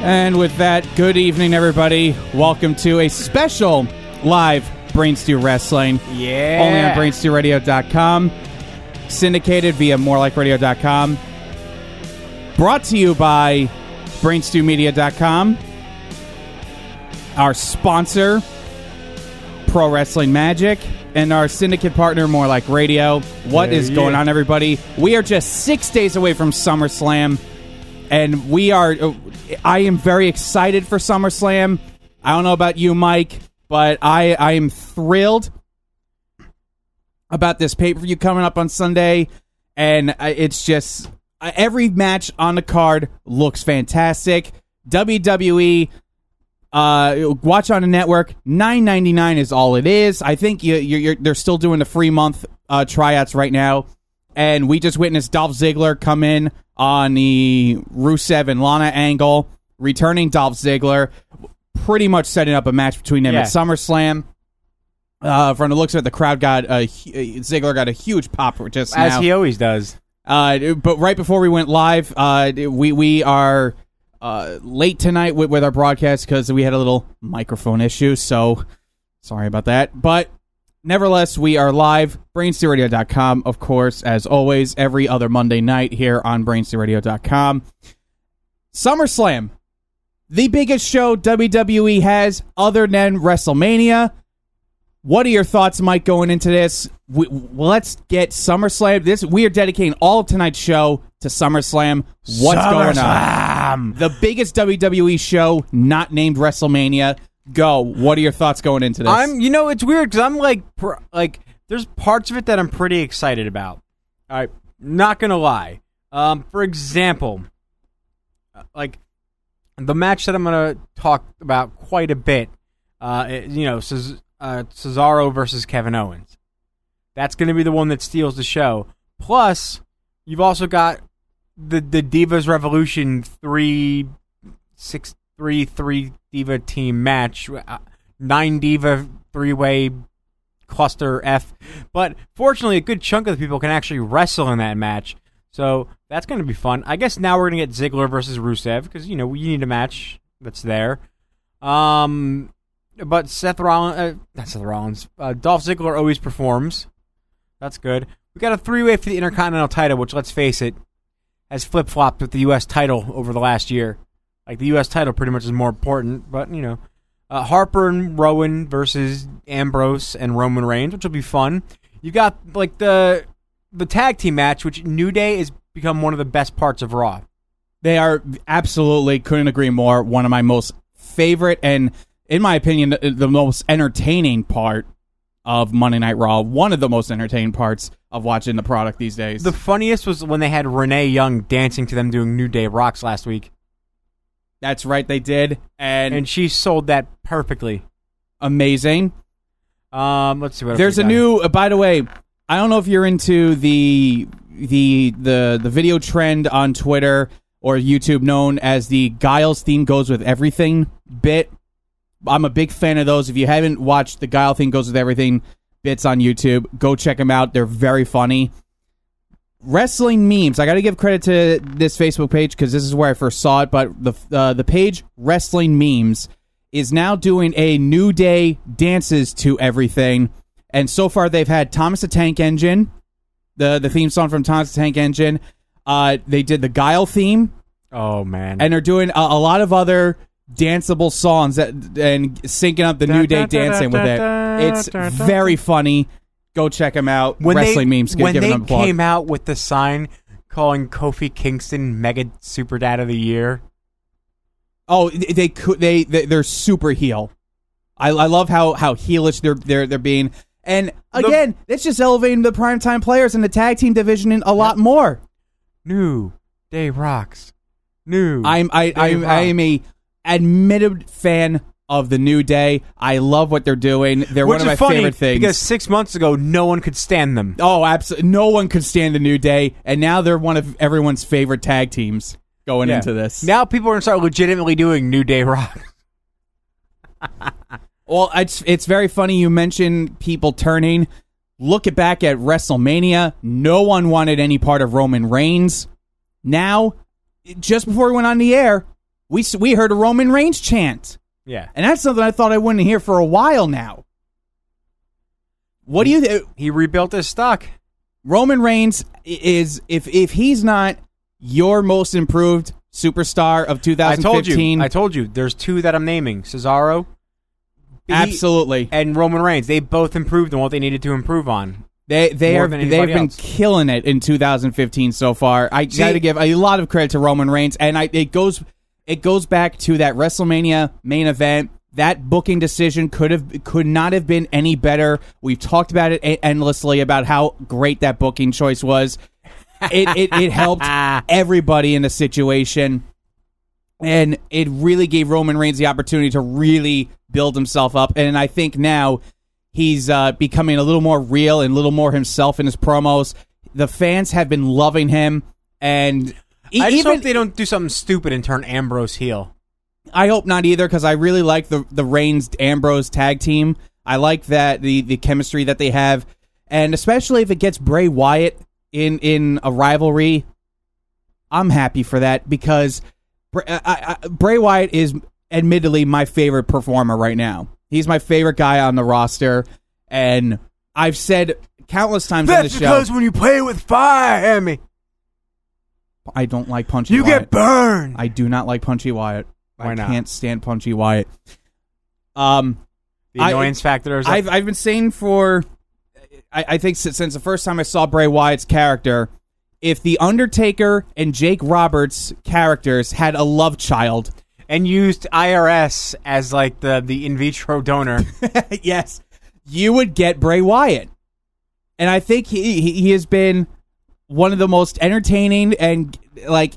And with that, good evening, everybody. Welcome to a special live Brain Stew Wrestling. Yeah. Only on BrainStewRadio.com. Syndicated via MoreLikeRadio.com. Brought to you by BrainStewMedia.com. Our sponsor, Pro Wrestling Magic. And our syndicate partner, More Like Radio. What is going on, everybody? We are just 6 days away from SummerSlam. And I am very excited for SummerSlam. I don't know about you, Mike, but I am thrilled about this pay-per-view coming up on Sunday. And it's just, every match on the card looks fantastic. WWE, watch on the network, $9.99 is all it is. I think they're still doing the free month tryouts right now. And we just witnessed Dolph Ziggler come in on the Rusev and Lana angle, returning Dolph Ziggler, pretty much setting up a match between them at SummerSlam. From the looks of it, the crowd Ziggler got a huge pop just now. As he always does. But right before we went live, we are late tonight with our broadcast because we had a little microphone issue, so sorry about that. But nevertheless, we are live, BrainStewRadio.com, of course, as always, every other Monday night here on BrainStewRadio.com. SummerSlam, the biggest show WWE has other than WrestleMania. What are your thoughts, Mike, going into this? Let's get SummerSlam. We are dedicating all of tonight's show to SummerSlam. What's going on? The biggest WWE show not named WrestleMania. Go. What are your thoughts going into this? It's weird because I'm like, there's parts of it that I'm pretty excited about. All right, not gonna lie. For example, like the match that I'm gonna talk about quite a bit. Cesaro versus Kevin Owens. That's gonna be the one that steals the show. Plus, you've also got the Divas Revolution 3 Diva team match, 9 Diva 3-way cluster F. But fortunately, a good chunk of the people can actually wrestle in that match, so that's going to be fun. I guess now we're going to get Ziggler versus Rusev because you need a match that's there. But Dolph Ziggler always performs. That's good. We got a 3-way for the Intercontinental title, which, let's face it, has flip-flopped with the U.S. title over the last year. Like, the U.S. title pretty much is more important, but, Harper and Rowan versus Ambrose and Roman Reigns, which will be fun. You got, like, the tag team match, which New Day has become one of the best parts of Raw. They are absolutely, couldn't agree more, one of my most favorite and, in my opinion, the most entertaining part of Monday Night Raw. One of the most entertaining parts of watching the product these days. The funniest was when they had Renee Young dancing to them doing New Day Rocks last week. That's right, they did. And she sold that perfectly. Amazing. Let's see what there's a new, by the way, I don't know if you're into the video trend on Twitter or YouTube known as the Giles theme goes with everything bit. I'm a big fan of those. If you haven't watched the Guile theme goes with everything bits on YouTube, go check them out. They're very funny. Wrestling memes. I got to give credit to this Facebook page because this is where I first saw it, but the page Wrestling Memes is now doing a New Day dances to everything. And so far they've had Thomas the Tank Engine, the theme song from Thomas the Tank Engine. They did the Guile theme. Oh, man. And they're doing a lot of other danceable songs and syncing up the New Day dancing with it. It's very funny. Go check them out. Wrestling Memes. When they came out with the sign calling Kofi Kingston Mega Super Dad of the Year. Oh, they're super heel. I love how heelish they're being. And again, it's just elevating the primetime players in the tag team division a lot more. New Day rocks. I am a admitted fan of the New Day. I love what they're doing. They're one of my favorite things. Because 6 months ago, no one could stand them. Oh, absolutely. No one could stand the New Day, and now they're one of everyone's favorite tag teams going into this. Now people are going to start legitimately doing New Day rock. Well, it's very funny you mentioned people turning. Look back at WrestleMania. No one wanted any part of Roman Reigns. Now, just before we went on the air, we heard a Roman Reigns chant. Yeah. And that's something I thought I wouldn't hear for a while now. What do you... He rebuilt his stock. Roman Reigns is, if he's not your most improved superstar of 2015... I told you. There's two that I'm naming. Cesaro. Absolutely. And Roman Reigns. They both improved on what they needed to improve on. They've been killing it in 2015 so far. I got to give a lot of credit to Roman Reigns, and it goes back to that WrestleMania main event. That booking decision could not have been any better. We've talked about it endlessly about how great that booking choice was. It helped everybody in the situation, and it really gave Roman Reigns the opportunity to really build himself up. And I think now he's becoming a little more real and a little more himself in his promos. The fans have been loving him, and I just hope they don't do something stupid and turn Ambrose heel. I hope not either, because I really like the Reigns-Ambrose tag team. I like that the chemistry that they have, and especially if it gets Bray Wyatt in a rivalry, I'm happy for that, because Bray Wyatt is admittedly my favorite performer right now. He's my favorite guy on the roster, and I've said countless times on the show... That's because when you play with fire, Hammy, I don't like Punchy Wyatt. You get burned! I do not like Punchy Wyatt. Why not? I can't stand Punchy Wyatt. The annoyance factor is... I've been saying for... I think since the first time I saw Bray Wyatt's character, if The Undertaker and Jake Roberts' characters had a love child... And used IRS as like the in vitro donor. Yes. You would get Bray Wyatt. And I think he has been one of the most entertaining and like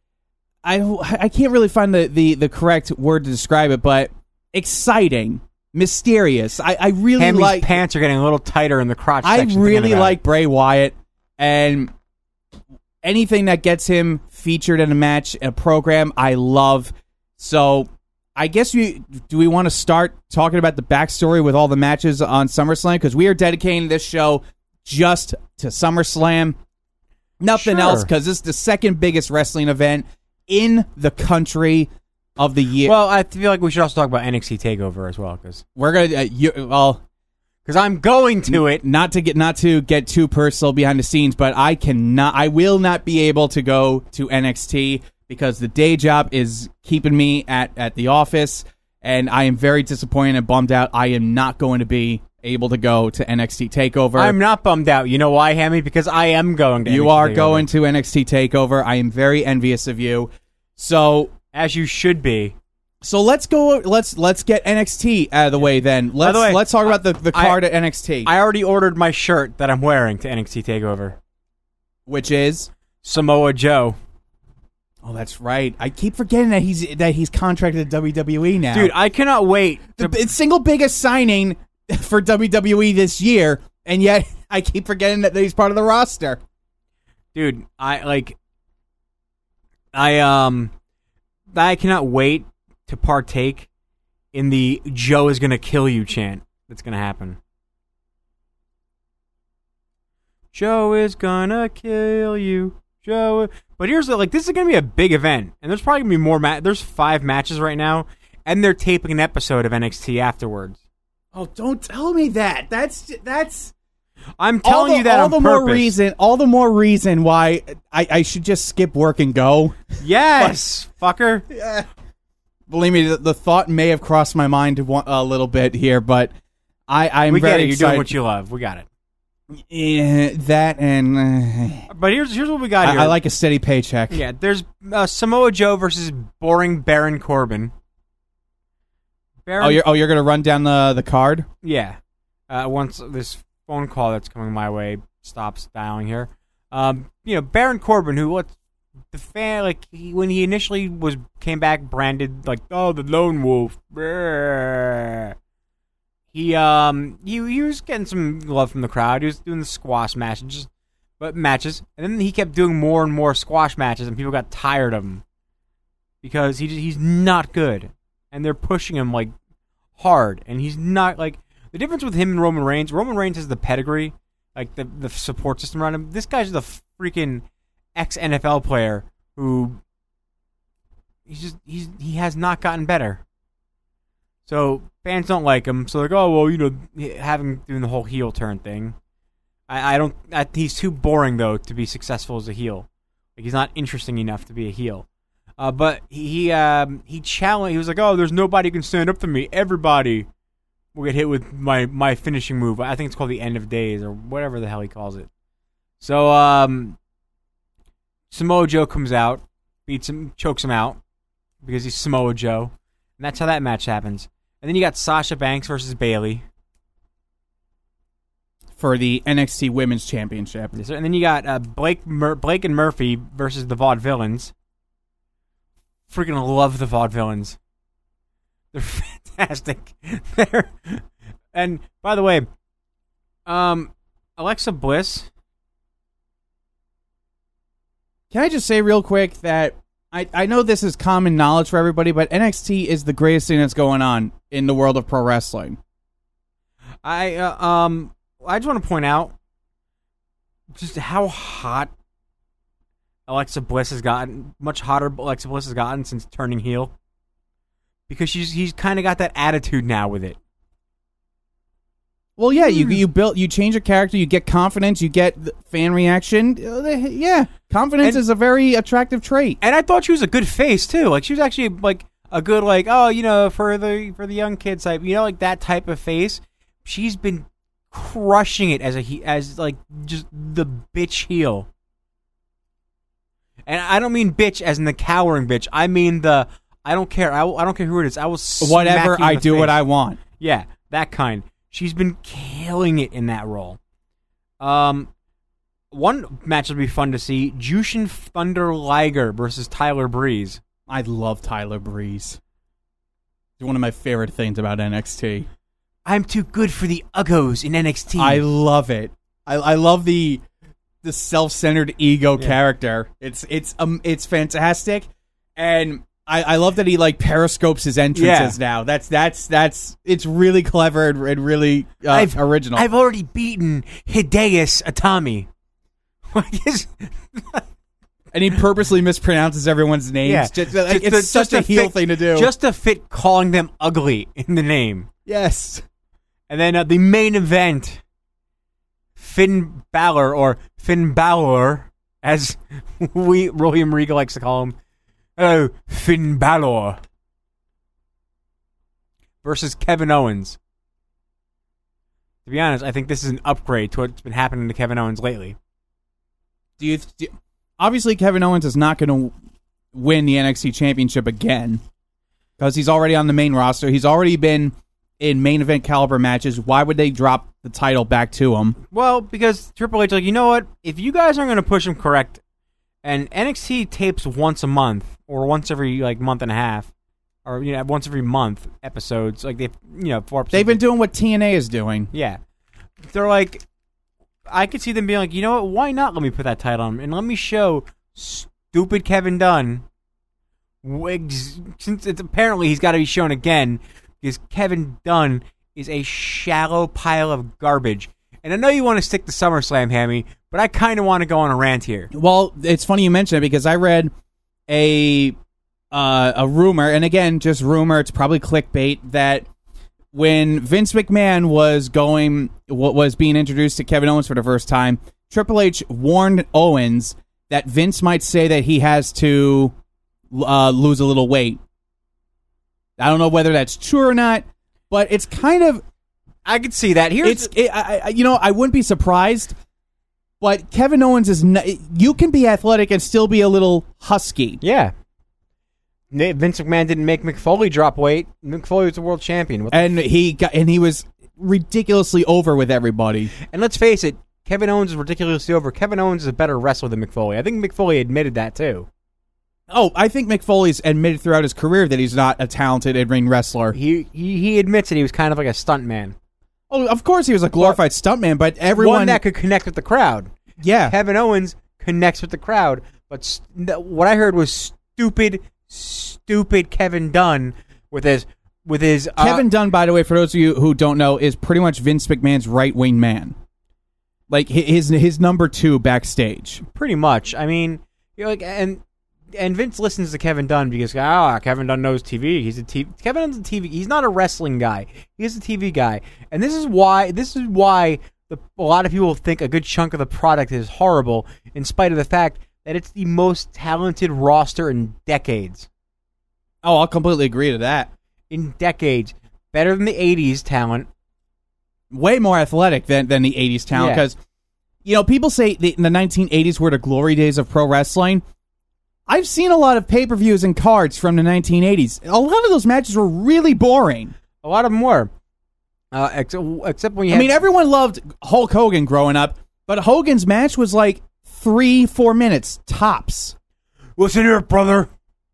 I can't really find the correct word to describe it, but exciting, mysterious. I really Hammy's like pants are getting a little tighter in the crotch I section. really like Bray Wyatt, and anything that gets him featured in a match, a program, I love. So I guess do we want to start talking about the backstory with all the matches on SummerSlam? Because we are dedicating this show just to SummerSlam. Nothing else, because it's the second biggest wrestling event in the country of the year. Well, I feel like we should also talk about NXT TakeOver as well, because we're gonna because I'm going to it. Not to get too personal behind the scenes, but I will not be able to go to NXT because the day job is keeping me at the office, and I am very disappointed and bummed out. I am not going to be able to go to NXT TakeOver. I'm not bummed out. You know why, Hammy? Because I am going to NXT TakeOver. Going to NXT TakeOver. I am very envious of you. So, as you should be. So let's go. Let's get NXT out of the way then. Let's talk about the card at NXT. I already ordered my shirt that I'm wearing to NXT TakeOver, which is Samoa Joe. Oh, that's right. I keep forgetting that he's contracted to WWE now. Dude, I cannot wait. The single biggest signing for WWE this year, and yet I keep forgetting that he's part of the roster. Dude, I cannot wait to partake in the Joe is gonna kill you chant that's gonna happen. Joe is gonna kill you. Joe. But here's this is gonna be a big event, and there's probably gonna be more. There's 5 matches right now, and they're taping an episode of NXT afterwards. Oh, don't tell me that. That's. I'm telling you that on purpose. All the more reason why I should just skip work and go. Yes, fucker. Yeah. Believe me, the thought may have crossed my mind a little bit here, but I'm we very get it. excited. You're doing what you love. We got it. Yeah, that and. But here's what we got here. I like a steady paycheck. Yeah, there's Samoa Joe versus boring Baron Corbin. You're gonna run down the card? Yeah. Once this phone call that's coming my way stops dialing here. Baron Corbin, who the fan when he initially came back branded the lone wolf. He was getting some love from the crowd. He was doing the squash matches, and then he kept doing more and more squash matches, and people got tired of him because he's not good, and they're pushing him hard, and he's not the difference with him and Roman Reigns. Roman Reigns has the pedigree, the support system around him. This guy's the freaking ex-NFL player who he has not gotten better. So fans don't like him. So they're like, oh well, having doing the whole heel turn thing. He's too boring though to be successful as a heel. Like he's not interesting enough to be a heel. But he challenged. He was like, oh, there's nobody who can stand up to me. Everybody will get hit with my finishing move. I think it's called the End of Days or whatever the hell he calls it. So Samoa Joe comes out, beats him, chokes him out because he's Samoa Joe, and that's how that match happens. And then you got Sasha Banks versus Bayley for the NXT Women's Championship. Yes, sir. And then you got Blake and Murphy versus the Vaudevillains. Freaking love the Vaudevillains. They're fantastic. And by the way, Alexa Bliss. Can I just say real quick that I know this is common knowledge for everybody, but NXT is the greatest thing that's going on in the world of pro wrestling. I just want to point out just how hot Alexa Bliss has gotten. Much hotter Alexa Bliss has gotten since turning heel. Because he's kind of got that attitude now with it. Well, yeah, you change a character, you get confidence, you get fan reaction. Yeah, confidence is a very attractive trait. And I thought she was a good face too. Like she was actually like a good for the young kids type, like that type of face. She's been crushing it as just the bitch heel. And I don't mean bitch as in the cowering bitch. I mean the I don't care. I don't care who it is. I will whatever I do, what I want. Yeah, that kind. She's been killing it in that role. One match will be fun to see: Jushin Thunder Liger versus Tyler Breeze. I love Tyler Breeze. He's one of my favorite things about NXT. I'm too good for the Uggos in NXT. I love it. I love the self-centered ego character. It's fantastic, and I love that he periscopes his entrances now. That's it's really clever and really original. I've already beaten Hideus Atami. And he purposely mispronounces everyone's names. Yeah. It's such a heel thing to do. Just to fit calling them ugly in the name. Yes. And then the main event, Finn Balor, or Finn Balor, as William Regal likes to call him. Oh, Finn Balor versus Kevin Owens. To be honest, I think this is an upgrade to what's been happening to Kevin Owens lately. Obviously, Kevin Owens is not going to win the NXT Championship again because he's already on the main roster. He's already been in main event caliber matches. Why would they drop the title back to him? Well, because Triple H, you know what? If you guys aren't going to push him correct, and NXT tapes once a month or once every month and a half, or once every month episodes, 4 episodes. They've been doing what TNA is doing. Yeah, they're I could see them being you know what? Why not let me put that title on and let me show stupid Kevin Dunn. Since apparently he's got to be shown again because Kevin Dunn is a shallow pile of garbage. And I know you want to stick to SummerSlam, Hammy, but I kind of want to go on a rant here. Well, it's funny you mention it because I read a rumor, and again, just rumor, it's probably clickbait, that when Vince McMahon was being introduced to Kevin Owens for the first time, Triple H warned Owens that Vince might say that he has to lose a little weight. I don't know whether that's true or not, but it's kind of... I could see that. I wouldn't be surprised, but Kevin Owens is... you can be athletic and still be a little husky. Yeah. Vince McMahon didn't make Mick Foley drop weight. Mick Foley was the world champion. He was ridiculously over with everybody. And let's face it, Kevin Owens is ridiculously over. Kevin Owens is a better wrestler than Mick Foley. I think Mick Foley admitted that too. Oh, I think Mick Foley's admitted throughout his career that he's not a talented in-ring wrestler. He admits that he was kind of like a stuntman. Oh, of course he was a glorified stuntman, but everyone... One that could connect with the crowd. Yeah. Kevin Owens connects with the crowd, but what I heard was stupid Kevin Dunn with his Kevin Dunn, by the way, for those of you who don't know, is pretty much Vince McMahon's right-wing man. His number 2 backstage. Pretty much. I mean, and and Vince listens to Kevin Dunn because Kevin Dunn knows TV. Kevin Dunn's a TV. He's not a wrestling guy. He's a TV guy, and this is why a lot of people think a good chunk of the product is horrible, in spite of the fact that it's the most talented roster in decades. Oh, I'll completely agree to that. In decades, better than the '80s talent. Way more athletic than the '80s talent because, people say the 1980s were the glory days of pro wrestling. I've seen a lot of pay-per-views and cards from the 1980s. A lot of those matches were really boring. A lot of them were. Except when you had... everyone loved Hulk Hogan growing up, but Hogan's match was like 3-4 minutes tops. Listen here, brother.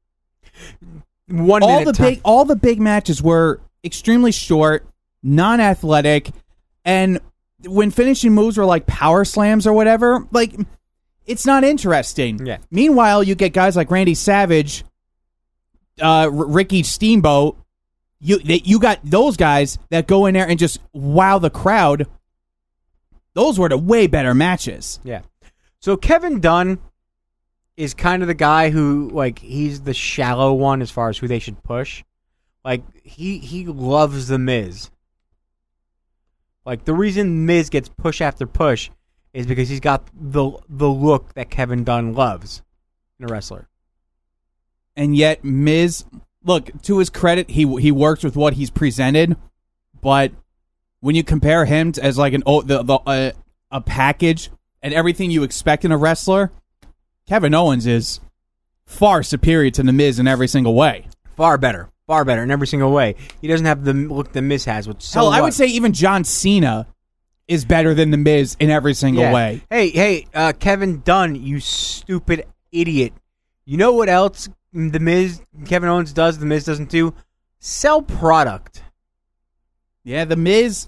1 minute. All the big matches were extremely short, non-athletic, and when finishing moves were like power slams or whatever, like, it's not interesting. Yeah. Meanwhile, you get guys like Randy Savage, Ricky Steamboat. You got those guys that go in there and just wow the crowd. Those were the way better matches. Yeah. So Kevin Dunn is kind of the guy who, like, he's the shallow one as far as who they should push. Like, he loves The Miz. Like, the reason Miz gets push after push is because he's got the look that Kevin Dunn loves in a wrestler. And yet Miz, look, to his credit, he works with what he's presented, but when you compare him to, as like a package and everything you expect in a wrestler, Kevin Owens is far superior to The Miz in every single way. Far better in every single way. He doesn't have the look The Miz has. I would say even John Cena is better than The Miz in every single way. Hey, Kevin Dunn, you stupid idiot. You know what else Kevin Owens does The Miz doesn't do? Sell product. Yeah, The Miz...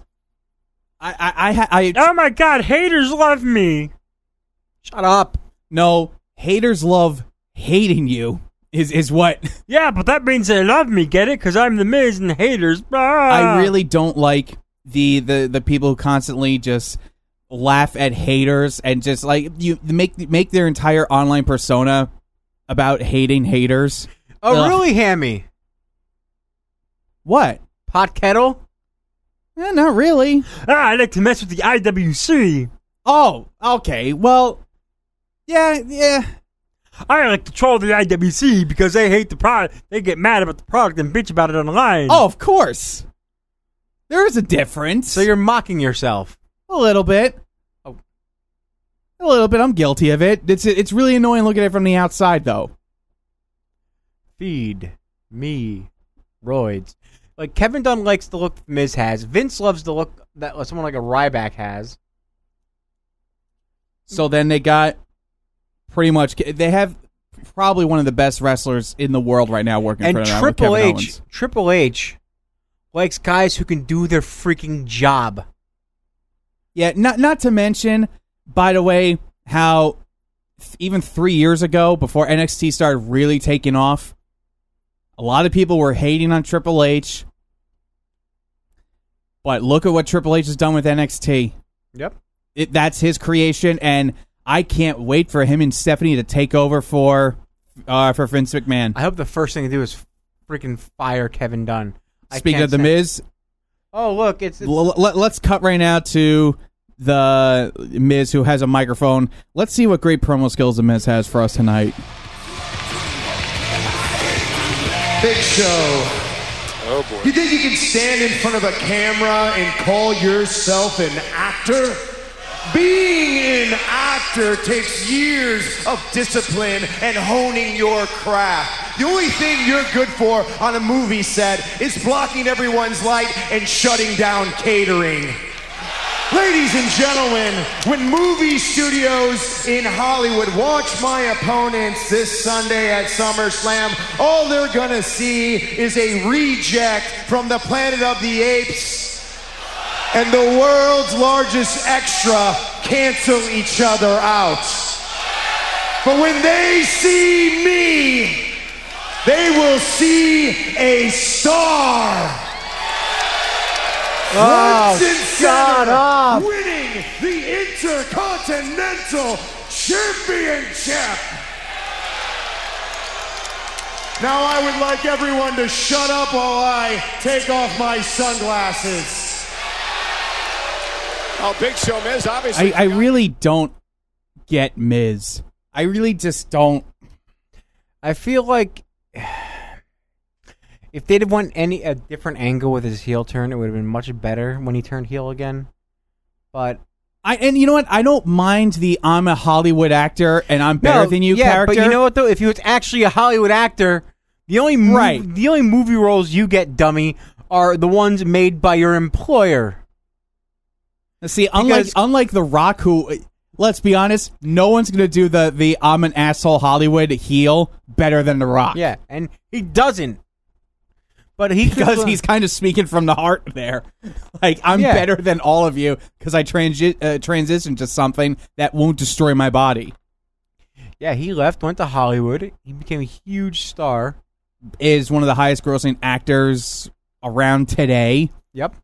oh my God, haters love me. Shut up. No, haters love hating you. Is what? Yeah, but that means they love me, get it? Because I'm The Miz and haters. I really don't like the people who constantly just laugh at haters and just like you make their entire online persona about hating haters. Oh, really, Hammy? What? Pot kettle? Not really. I like to mess with the IWC. Oh, okay. Well, yeah. I like to troll the IWC because they hate the product. They get mad about the product and bitch about it online. Oh, of course. There is a difference. So you're mocking yourself. A little bit. Oh. A little bit. I'm guilty of it. It's really annoying looking at it from the outside, though. Feed me roids. Like, Kevin Dunn likes the look Miz has. Vince loves the look that someone like a Ryback has. So then they got pretty much... They have probably one of the best wrestlers in the world right now working for them. And Triple H likes guys who can do their freaking job. Yeah, not to mention, by the way, how even 3 years ago, before NXT started really taking off, a lot of people were hating on Triple H. But look at what Triple H has done with NXT. Yep. That's his creation, and I can't wait for him and Stephanie to take over for Vince McMahon. I hope the first thing to do is freaking fire Kevin Dunn. Speaking of The Miz. Oh, look. Let's cut right now to the Miz, who has a microphone. Let's see what great promo skills The Miz has for us tonight. Big Show. Oh boy. You think you can stand in front of a camera and call yourself an actor? Being an actor takes years of discipline and honing your craft. The only thing you're good for on a movie set is blocking everyone's light and shutting down catering. Ladies and gentlemen, when movie studios in Hollywood watch my opponents this Sunday at SummerSlam, all they're gonna see is a reject from the Planet of the Apes and the world's largest extra cancel each other out. But when they see me, they will see a star. Oh, shut up. Winning the Intercontinental Championship. Now I would like everyone to shut up while I take off my sunglasses. Oh, Big Show Miz, obviously. I really don't get Miz. I really just don't. I feel like if they'd have went a different angle with his heel turn, it would have been much better when he turned heel again. But And you know what? I don't mind the I'm a Hollywood actor and I'm better than you character. But you know what, though? If he was actually a Hollywood actor, the only movie roles you get, dummy, are the ones made by your employer. See, unlike The Rock, who, let's be honest, no one's going to do the I'm an asshole Hollywood heel better than The Rock. Yeah, and he doesn't. But because he's kind of speaking from the heart there. Like, I'm better than all of you because I transitioned to something that won't destroy my body. Yeah, he left, went to Hollywood. He became a huge star. Is one of the highest grossing actors around today. Yep.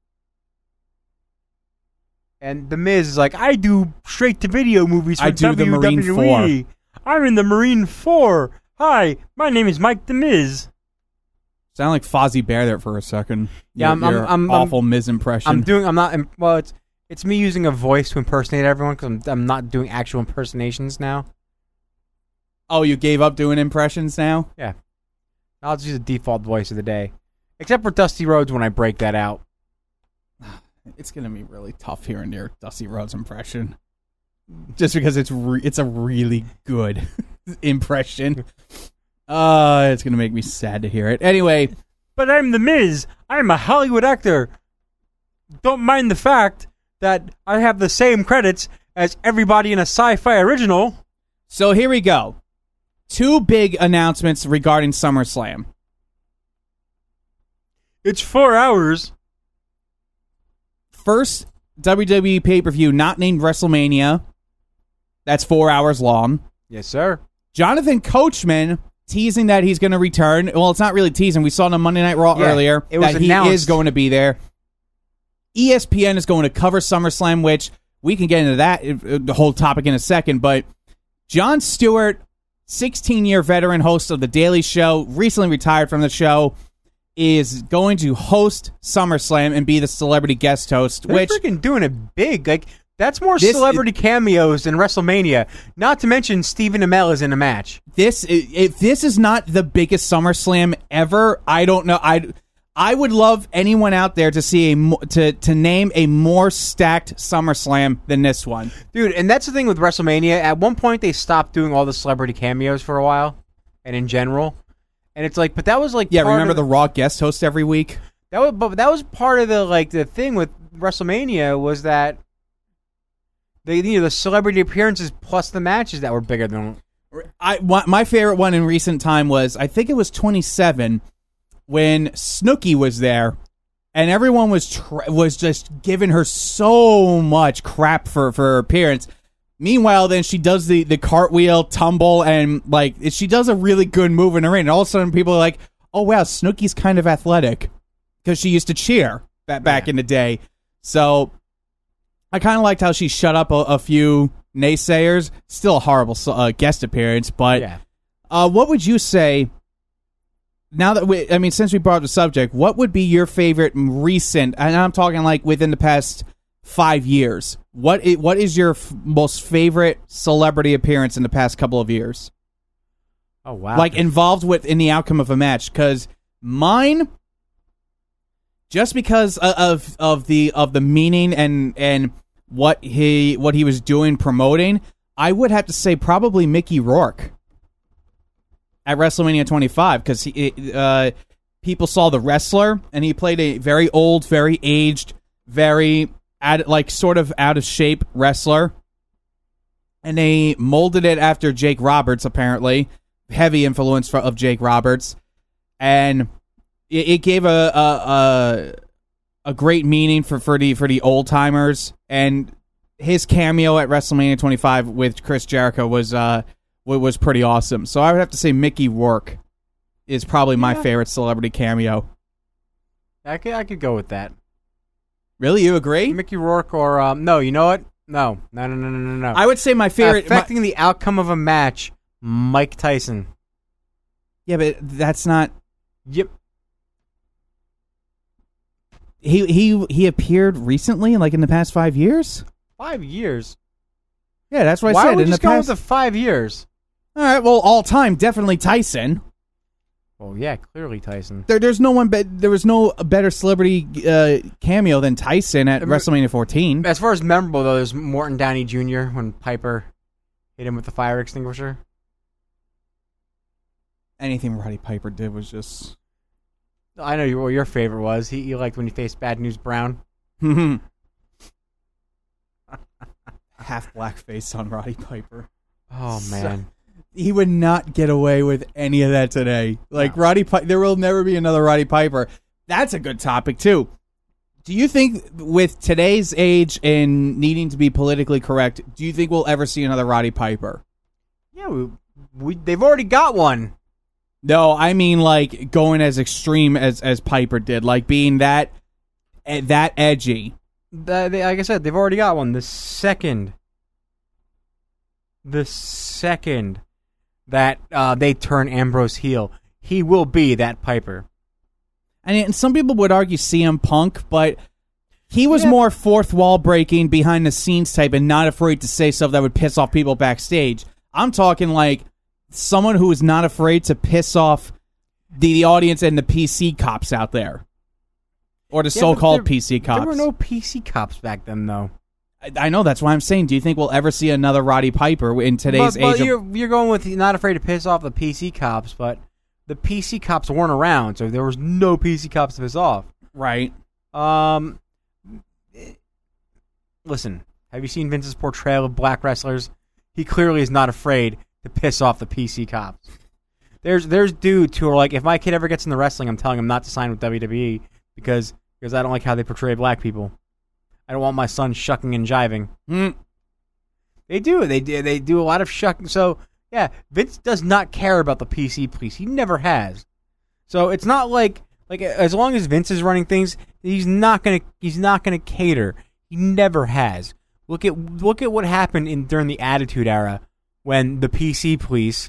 And The Miz is like, I do straight-to-video movies for WWE. I do the Marine 4. I'm in the Marine 4. Hi, my name is Mike The Miz. Sound like Fozzie Bear there for a second. Yeah, I'm awful Miz impression. It's me using a voice to impersonate everyone because I'm not doing actual impersonations now. Oh, you gave up doing impressions now? Yeah. I'll just use the default voice of the day. Except for Dusty Rhodes when I break that out. It's going to be really tough hearing your Dusty Rhodes impression. Just because it's a really good impression. It's going to make me sad to hear it. Anyway. But I'm The Miz. I'm a Hollywood actor. Don't mind the fact that I have the same credits as everybody in a sci-fi original. So here we go. 2 big announcements regarding SummerSlam. It's 4 hours. First WWE pay-per-view not named WrestleMania. That's 4 hours long. Yes, sir. Jonathan Coachman teasing that he's going to return. Well, it's not really teasing. We saw it on Monday Night Raw earlier that he is going to be there. ESPN is going to cover SummerSlam, which we can get into that the whole topic in a second. But Jon Stewart, 16-year veteran host of The Daily Show, recently retired from the show, is going to host SummerSlam and be the celebrity guest host. They're freaking doing it big. Like, that's more celebrity cameos than WrestleMania. Not to mention Stephen Amell is in a match. If this is not the biggest SummerSlam ever, I don't know. I would love anyone out there to see to name a more stacked SummerSlam than this one, dude. And that's the thing with WrestleMania. At one point, they stopped doing all the celebrity cameos for a while, and in general, and it's like, but that was like, remember the Raw guest host every week. That was part of the thing with WrestleMania was that the celebrity appearances plus the matches that were bigger than. My favorite one in recent time was, I think it was 27 when Snooki was there, and everyone was just giving her so much crap for her appearance. Meanwhile, then she does the cartwheel, tumble, and like she does a really good move in the ring. And all of a sudden, people are like, "Oh wow, Snooki's kind of athletic," because she used to cheer back in the day. So I kind of liked how she shut up a few naysayers. Still a horrible guest appearance, but what would you say? Now that since we brought up the subject, what would be your favorite recent? And I'm talking like within the past 5 years. What is your most favorite celebrity appearance in the past couple of years? Oh wow! Like involved in the outcome of a match? Because mine, just because of the meaning and what he was doing promoting, I would have to say probably Mickey Rourke at WrestleMania 25, because people saw the wrestler and he played a very old, very aged, very sort of out of shape wrestler, and they molded it after Jake Roberts, apparently heavy influence of Jake Roberts, and it gave a great meaning for the old timers. And his cameo at WrestleMania 25 with Chris Jericho was pretty awesome. So I would have to say Mickey Rourke is probably my favorite celebrity cameo. I could go with that. Really? You agree? Mickey Rourke or no, you know what? No. I would say my favorite affecting the outcome of a match, Mike Tyson. Yeah, but that's not. Yep. He appeared recently, like in the past 5 years. 5 years. Yeah, that's what I Why said. are we in just the going past. with the 5 years? All right, well, all time, definitely Tyson. Well, yeah, clearly Tyson. There's no one. There was no better celebrity cameo than Tyson at WrestleMania 14. As far as memorable, though, there's Morton Downey Jr. when Piper hit him with the fire extinguisher. Anything Roddy Piper did was just. I know what your favorite was. He liked when he faced Bad News Brown. Half blackface on Roddy Piper. Oh, man. He would not get away with any of that today. Like, No. there will never be another Roddy Piper. That's a good topic, too. Do you think, with today's age and needing to be politically correct, do you think we'll ever see another Roddy Piper? Yeah, they've already got one. No, I mean, like, going as extreme as Piper did. Like, being that edgy. Like I said, they've already got one. The second that they turn Ambrose heel, he will be that Piper. And some people would argue CM Punk, but he was more fourth wall breaking, behind the scenes type, and not afraid to say stuff that would piss off people backstage. I'm talking like someone who is not afraid to piss off the audience and the PC cops out there, or the so-called PC cops. There were no PC cops back then, though. I know, that's why I'm saying, do you think we'll ever see another Roddy Piper in today's age? You're going with not afraid to piss off the PC cops, but the PC cops weren't around, so there was no PC cops to piss off. Right. Listen, have you seen Vince's portrayal of black wrestlers? He clearly is not afraid to piss off the PC cops. There's dudes who are like, if my kid ever gets into wrestling, I'm telling him not to sign with WWE because I don't like how they portray black people. I don't want my son shucking and jiving. They do. They do a lot of shucking. So, yeah, Vince does not care about the PC police. He never has. So it's not like as long as Vince is running things, he's not gonna cater. He never has. Look at what happened during the Attitude Era when the PC police,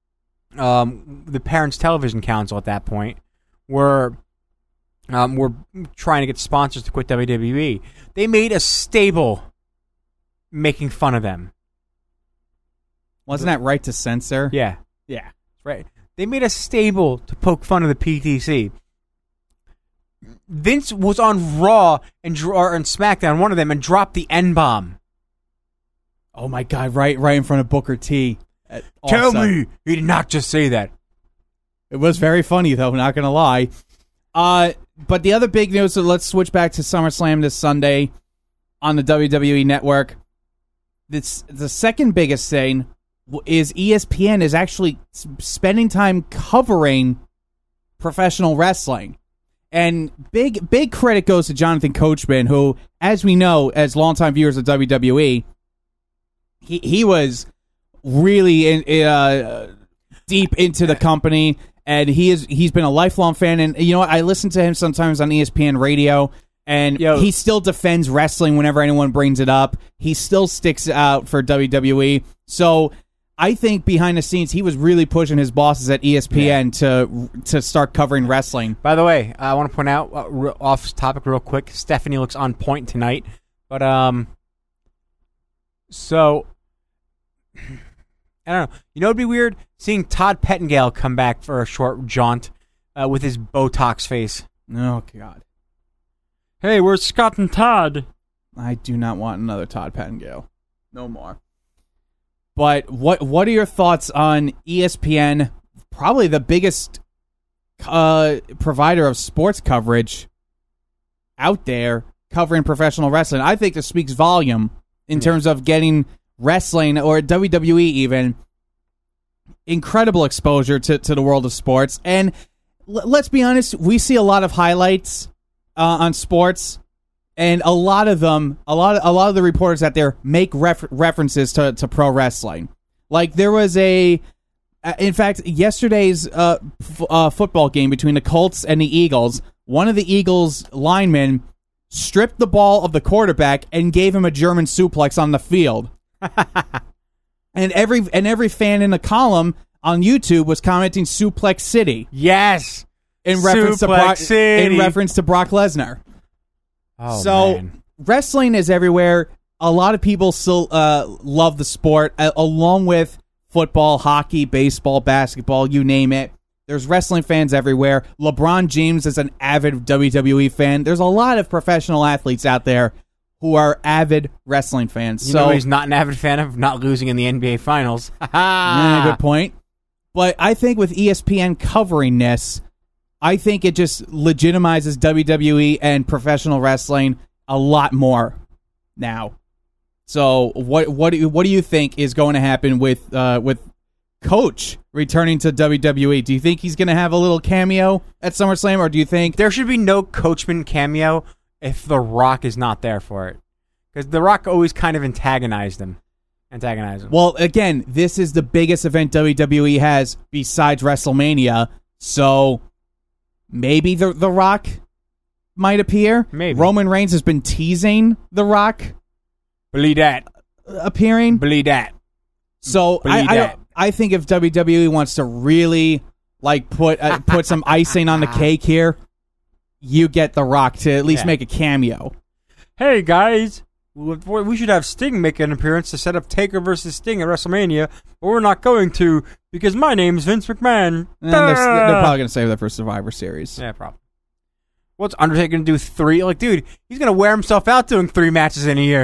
the Parents Television Council at that point, were trying to get sponsors to quit WWE. They made a stable making fun of them. Wasn't that Right to Censor? Yeah. Yeah. Right. They made a stable to poke fun of the PTC. Vince was on Raw and SmackDown, one of them, and dropped the N-bomb. Oh my God! Right in front of Booker T. Tell me he did not just say that. It was very funny, though. Not gonna lie. But the other big news. So let's switch back to SummerSlam this Sunday on the WWE Network. The second biggest thing is ESPN is actually spending time covering professional wrestling. And big credit goes to Jonathan Coachman, who, as we know, as longtime viewers of WWE, he was really deep into the company, and he's been a lifelong fan. And you know what? I listen to him sometimes on ESPN radio, and he still defends wrestling whenever anyone brings it up. He still sticks out for WWE. So I think behind the scenes, he was really pushing his bosses at ESPN to start covering wrestling. By the way, I want to point out, off topic real quick, Stephanie looks on point tonight. But, so, I don't know. You know what would be weird? Seeing Todd Pettengill come back for a short jaunt with his Botox face. Oh, God. Hey, where's Scott and Todd? I do not want another Todd Pettengill. No more. But what are your thoughts on ESPN, probably the biggest provider of sports coverage out there, covering professional wrestling? I think this speaks volume in terms of getting wrestling, or WWE even, incredible exposure to the world of sports. And let's be honest, we see a lot of highlights on sports. And a lot of them, a lot of the reporters out there make references to pro wrestling. Like there was in fact, yesterday's football game between the Colts and the Eagles. One of the Eagles linemen stripped the ball of the quarterback and gave him a German suplex on the field. And every fan in the column on YouTube was commenting Suplex City Yes. in reference Suplex to City. in reference to Brock Lesnar. Oh, So man. wrestling is everywhere. A lot of people still love the sport, along with football, hockey, baseball, basketball, you name it. There's wrestling fans everywhere. LeBron James is an avid WWE fan. There's a lot of professional athletes out there who are avid wrestling fans. You know he's not an avid fan of not losing in the NBA Finals. Yeah, good point. But I think with ESPN covering this, I think it just legitimizes WWE and professional wrestling a lot more now. So what do you think is going to happen with Coach returning to WWE? Do you think he's going to have a little cameo at SummerSlam, or do you think There should be no Coachman cameo if The Rock is not there for it. Because The Rock always kind of antagonize him. Well, again, this is the biggest event WWE has besides WrestleMania, so maybe the Rock might appear. Maybe. Roman Reigns has been teasing The Rock Believe that. appearing. Believe that. So Believe that. I think if WWE wants to really put some icing on the cake here, you get The Rock to at least make a cameo. Hey, guys. We should have Sting make an appearance to set up Taker versus Sting at WrestleMania, but we're not going to because my name's Vince McMahon. And they're probably going to save that for Survivor Series. Yeah, probably. What's Undertaker going to do 3? Like, dude, he's going to wear himself out doing 3 matches in a year.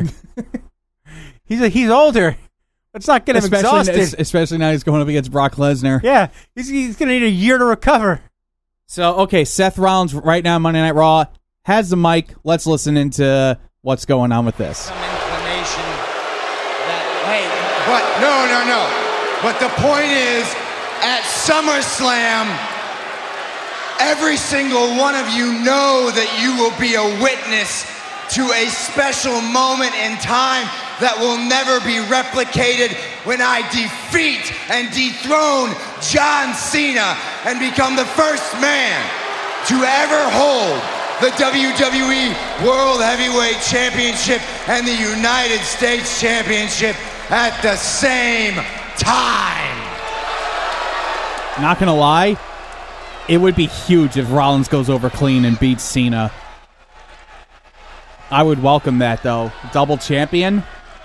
He's older. Let's not get him exhausted. Especially now he's going up against Brock Lesnar. Yeah, he's going to need a year to recover. So, okay, Seth Rollins right now, Monday Night Raw, has the mic. Let's listen into what's going on with this. Some inclination that, hey, But no. But the point is, at SummerSlam, every single one of you know that you will be a witness to a special moment in time that will never be replicated when I defeat and dethrone John Cena and become the first man to ever hold the WWE World Heavyweight Championship and the United States Championship at the same time. Not going to lie, it would be huge if Rollins goes over clean and beats Cena. I would welcome that, though. Double champion.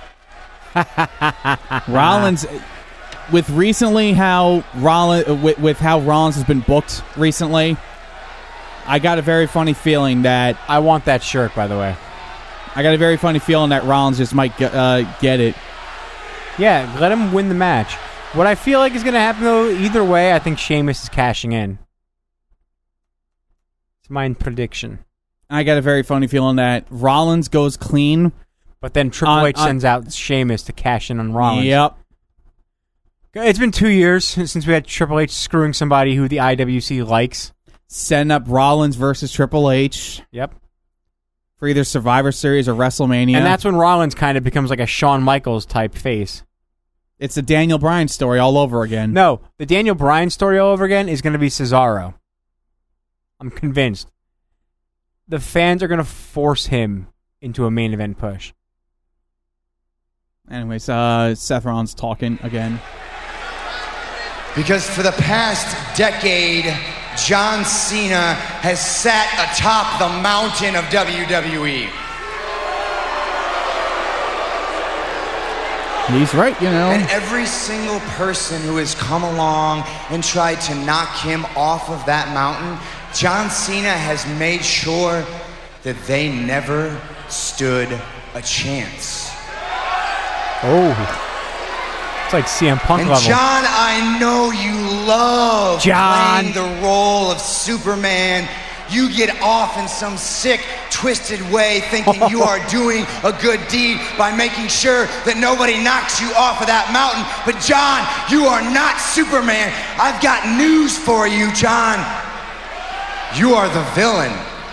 Rollins, with how Rollins has been booked recently, I got a very funny feeling that I want that shirt, by the way. I got a very funny feeling that Rollins just might get it. Yeah, let him win the match. What I feel like is going to happen, though, either way, I think Sheamus is cashing in. It's my prediction. I got a very funny feeling that Rollins goes clean. But then Triple H sends out Sheamus to cash in on Rollins. Yep. It's been 2 years since we had Triple H screwing somebody who the IWC likes. Setting up Rollins versus Triple H. Yep. For either Survivor Series or WrestleMania. And that's when Rollins kind of becomes like a Shawn Michaels type face. It's the Daniel Bryan story all over again. No, the Daniel Bryan story all over again is going to be Cesaro. I'm convinced. The fans are going to force him into a main event push. Anyways, Seth Rollins talking again. Because for the past decade, John Cena has sat atop the mountain of WWE. He's right, you know. And every single person who has come along and tried to knock him off of that mountain, John Cena has made sure that they never stood a chance. Oh. It's like CM Punk And level. John, I know you love John. playing the role of Superman. You get off in some sick, twisted way thinking you are doing a good deed by making sure that nobody knocks you off of that mountain. But John, you are not Superman. I've got news for you, John. You are the villain.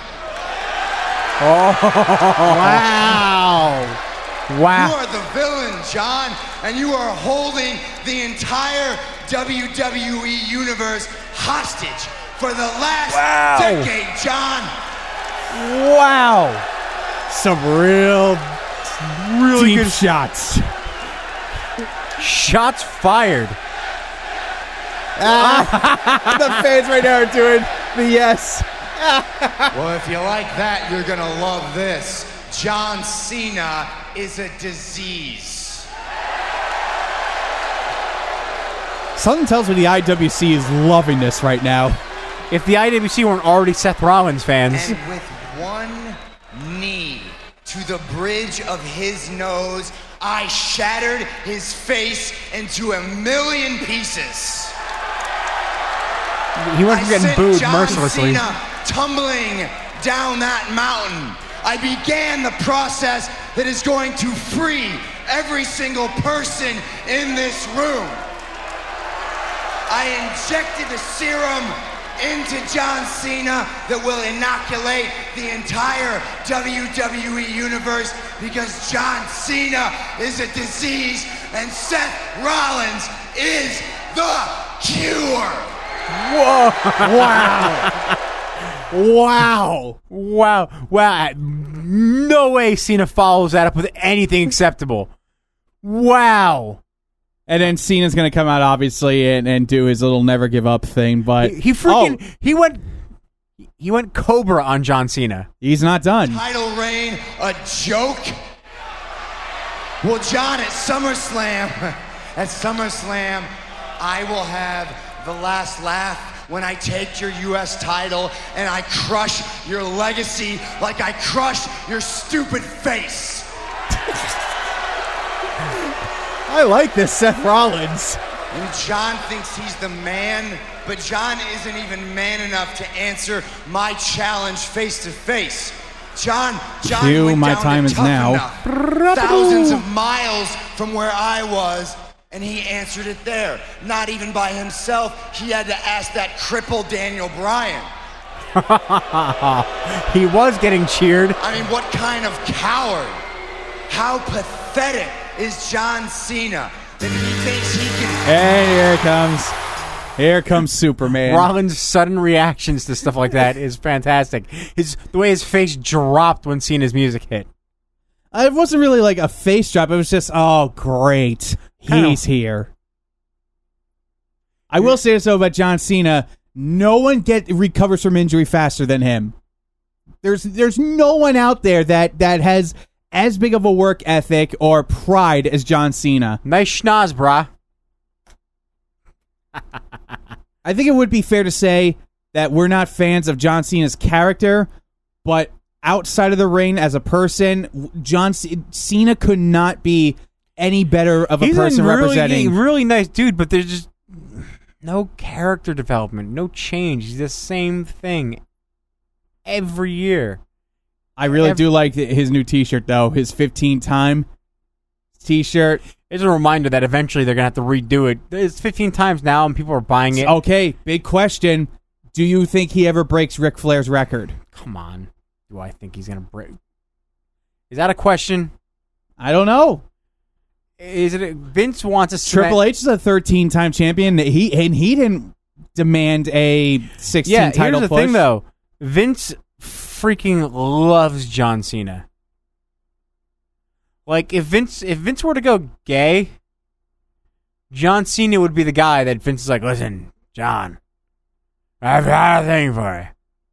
Wow. You are the villain, John, and you are holding the entire WWE universe hostage for the last decade, John. Wow. Some really Deep good shots. shots fired. The fans right now are doing the yes. Well, if you like that, you're going to love this. John Cena is a disease. Something tells me the IWC is loving this right now. If the IWC weren't already Seth Rollins fans. And with one knee to the bridge of his nose, I shattered his face into 1,000,000 pieces. He went from getting booed John mercilessly. Cena tumbling down that mountain. I began the process that is going to free every single person in this room. I injected the serum into John Cena that will inoculate the entire WWE universe because John Cena is a disease and Seth Rollins is the cure. Whoa! Wow. Wow! No way Cena follows that up with anything acceptable. Wow! And then Cena's going to come out, obviously, and do his little never give up thing. But he went Cobra on John Cena. He's not done. Title reign a joke? Well, John, at SummerSlam, I will have the last laugh when I take your U.S. title and I crush your legacy like I crushed your stupid face. I like this Seth Rollins. And John thinks he's the man, but John isn't even man enough to answer my challenge face to face. John Cue, went my down time to is Tough now. Enough, thousands of miles from where I was, and he answered it there. Not even by himself. He had to ask that crippled Daniel Bryan. He was getting cheered. I mean, what kind of coward? How pathetic is John Cena that he thinks he can... And here it comes. Here comes Superman. Rollins' sudden reactions to stuff like that is fantastic. The way his face dropped when Cena's music hit. It wasn't really like a face drop. It was just, oh, great. He's here. I will say this, though, about John Cena. No one recovers from injury faster than him. There's no one out there that has as big of a work ethic or pride as John Cena. Nice schnoz, brah. I think it would be fair to say that we're not fans of John Cena's character, but outside of the ring as a person, John Cena could not be any better of a person representing. He's a really nice dude, but there's just no character development, no change. He's the same thing every year. I really do like his new T-shirt, though. His 15-time T-shirt. It's a reminder that eventually they're going to have to redo it. It's 15 times now, and people are buying it. Okay, big question. Do you think he ever breaks Ric Flair's record? Come on. Do I think he's going to break? Is that a question? I don't know. Is it Vince wants a Triple H is a 13-time champion. He didn't demand a 16 title here's the push. thing, though. Vince freaking loves John Cena. Like, if Vince were to go gay, John Cena would be the guy that Vince is like, listen, John, I've got a thing for you.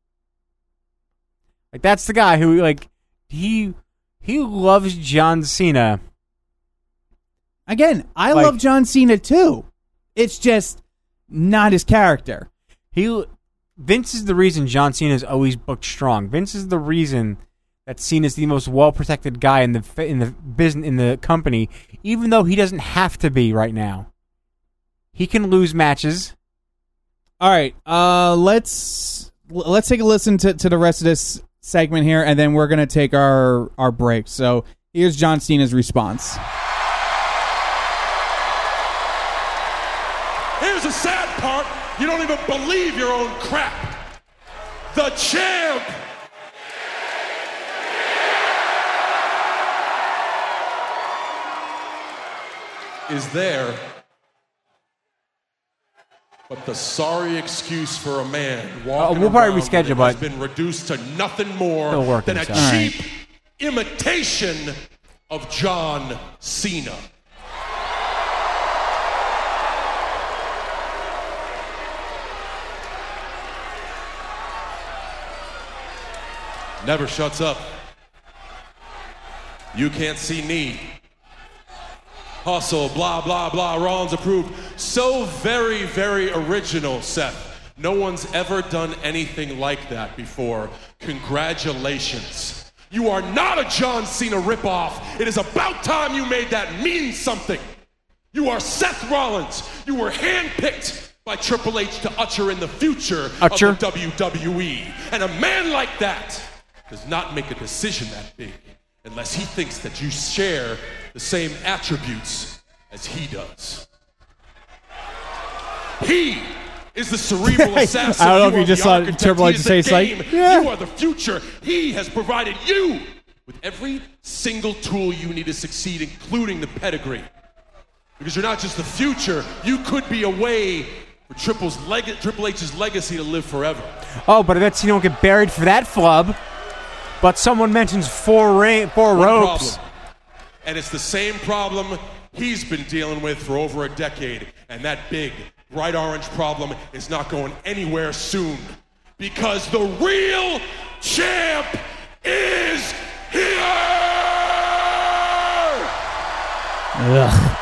Like, that's the guy who, like, he loves John Cena. Again, I love John Cena, too. It's just not his character. Vince is the reason John Cena is always booked strong. Vince is the reason that Cena's the most well-protected guy in the business, in the company, even though he doesn't have to be right now. He can lose matches. All right, let's take a listen to the rest of this segment here, and then we're going to take our break. So here's John Cena's response. Here's the sad part. You don't even believe your own crap. The champ is there, but the sorry excuse for a man walking we'll probably around reschedule, has but been reduced to nothing more it'll work than a itself. cheap imitation of John Cena. Never shuts up. You can't see me. Hustle, blah, blah, blah, Rollins approved. So very, very original, Seth. No one's ever done anything like that before. Congratulations. You are not a John Cena ripoff. It is about time you made that mean something. You are Seth Rollins. You were handpicked by Triple H to usher in the future of the WWE. And a man like that does not make a decision that big unless he thinks that you share the same attributes as he does. He is the cerebral assassin. I don't know if you you just saw Triple H's face like, yeah. You are the future. He has provided you with every single tool you need to succeed, including the pedigree. Because you're not just the future, you could be a way for Triple H's legacy to live forever. Oh, but I bet you don't get buried for that flub. But someone mentions four ropes. Problem. And it's the same problem he's been dealing with for over a decade. And that big, bright orange problem is not going anywhere soon. Because the real champ is here! Ugh.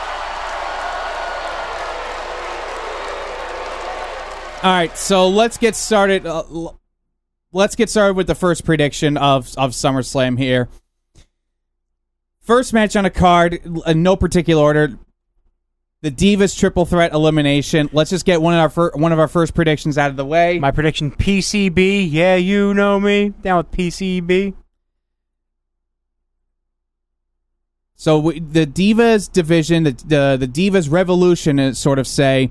All right, so let's get started. Let's get started with the first prediction of SummerSlam here. First match on a card, in no particular order. The Divas Triple Threat Elimination. Let's just get one of our first predictions out of the way. My prediction: PCB. Yeah, you know me. Down with PCB. So the Divas division, the Divas Revolution, sort of say.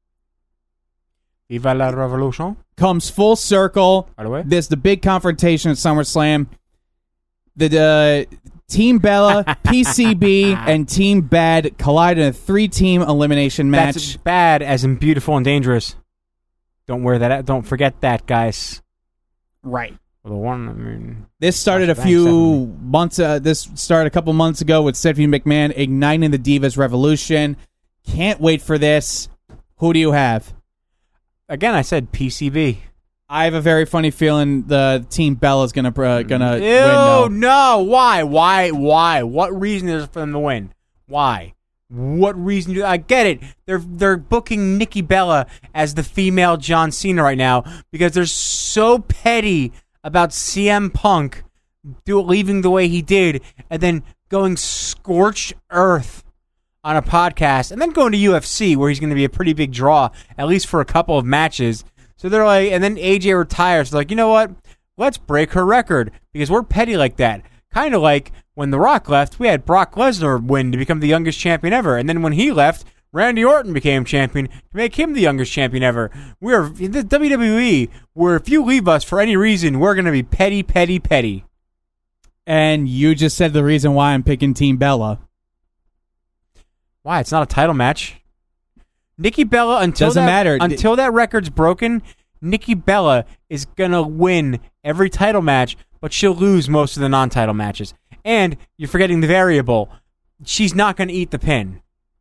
Viva la Revolution. Comes full circle. By the way, there's the big confrontation at SummerSlam. The Team Bella, PCB, and Team Bad collide in a 3-team elimination match. That's bad as in beautiful and dangerous. Don't wear that out. Don't forget that, guys. Right. Well, the one, I mean, this started a few months. This started a couple months ago with Stephanie McMahon igniting the Divas Revolution. Can't wait for this. Who do you have? Again, I said PCB. I have a very funny feeling the Team Bella is gonna win. No. Why? What reason is there for them to win? Why? What reason I get it. They're booking Nikki Bella as the female John Cena right now because they're so petty about CM Punk leaving the way he did and then going scorched earth on a podcast and then going to UFC where he's going to be a pretty big draw, at least for a couple of matches. So they're like, and then AJ retires. They're like, you know what? Let's break her record because we're petty like that. Kind of like when The Rock left, we had Brock Lesnar win to become the youngest champion ever. And then when he left, Randy Orton became champion to make him the youngest champion ever. We're in the WWE where if you leave us for any reason, we're going to be petty, petty, petty. And you just said the reason why I'm picking Team Bella. Why? It's not a title match. Nikki Bella, until that record's broken, Nikki Bella is going to win every title match, but she'll lose most of the non-title matches. And you're forgetting the variable. She's not going to eat the pin.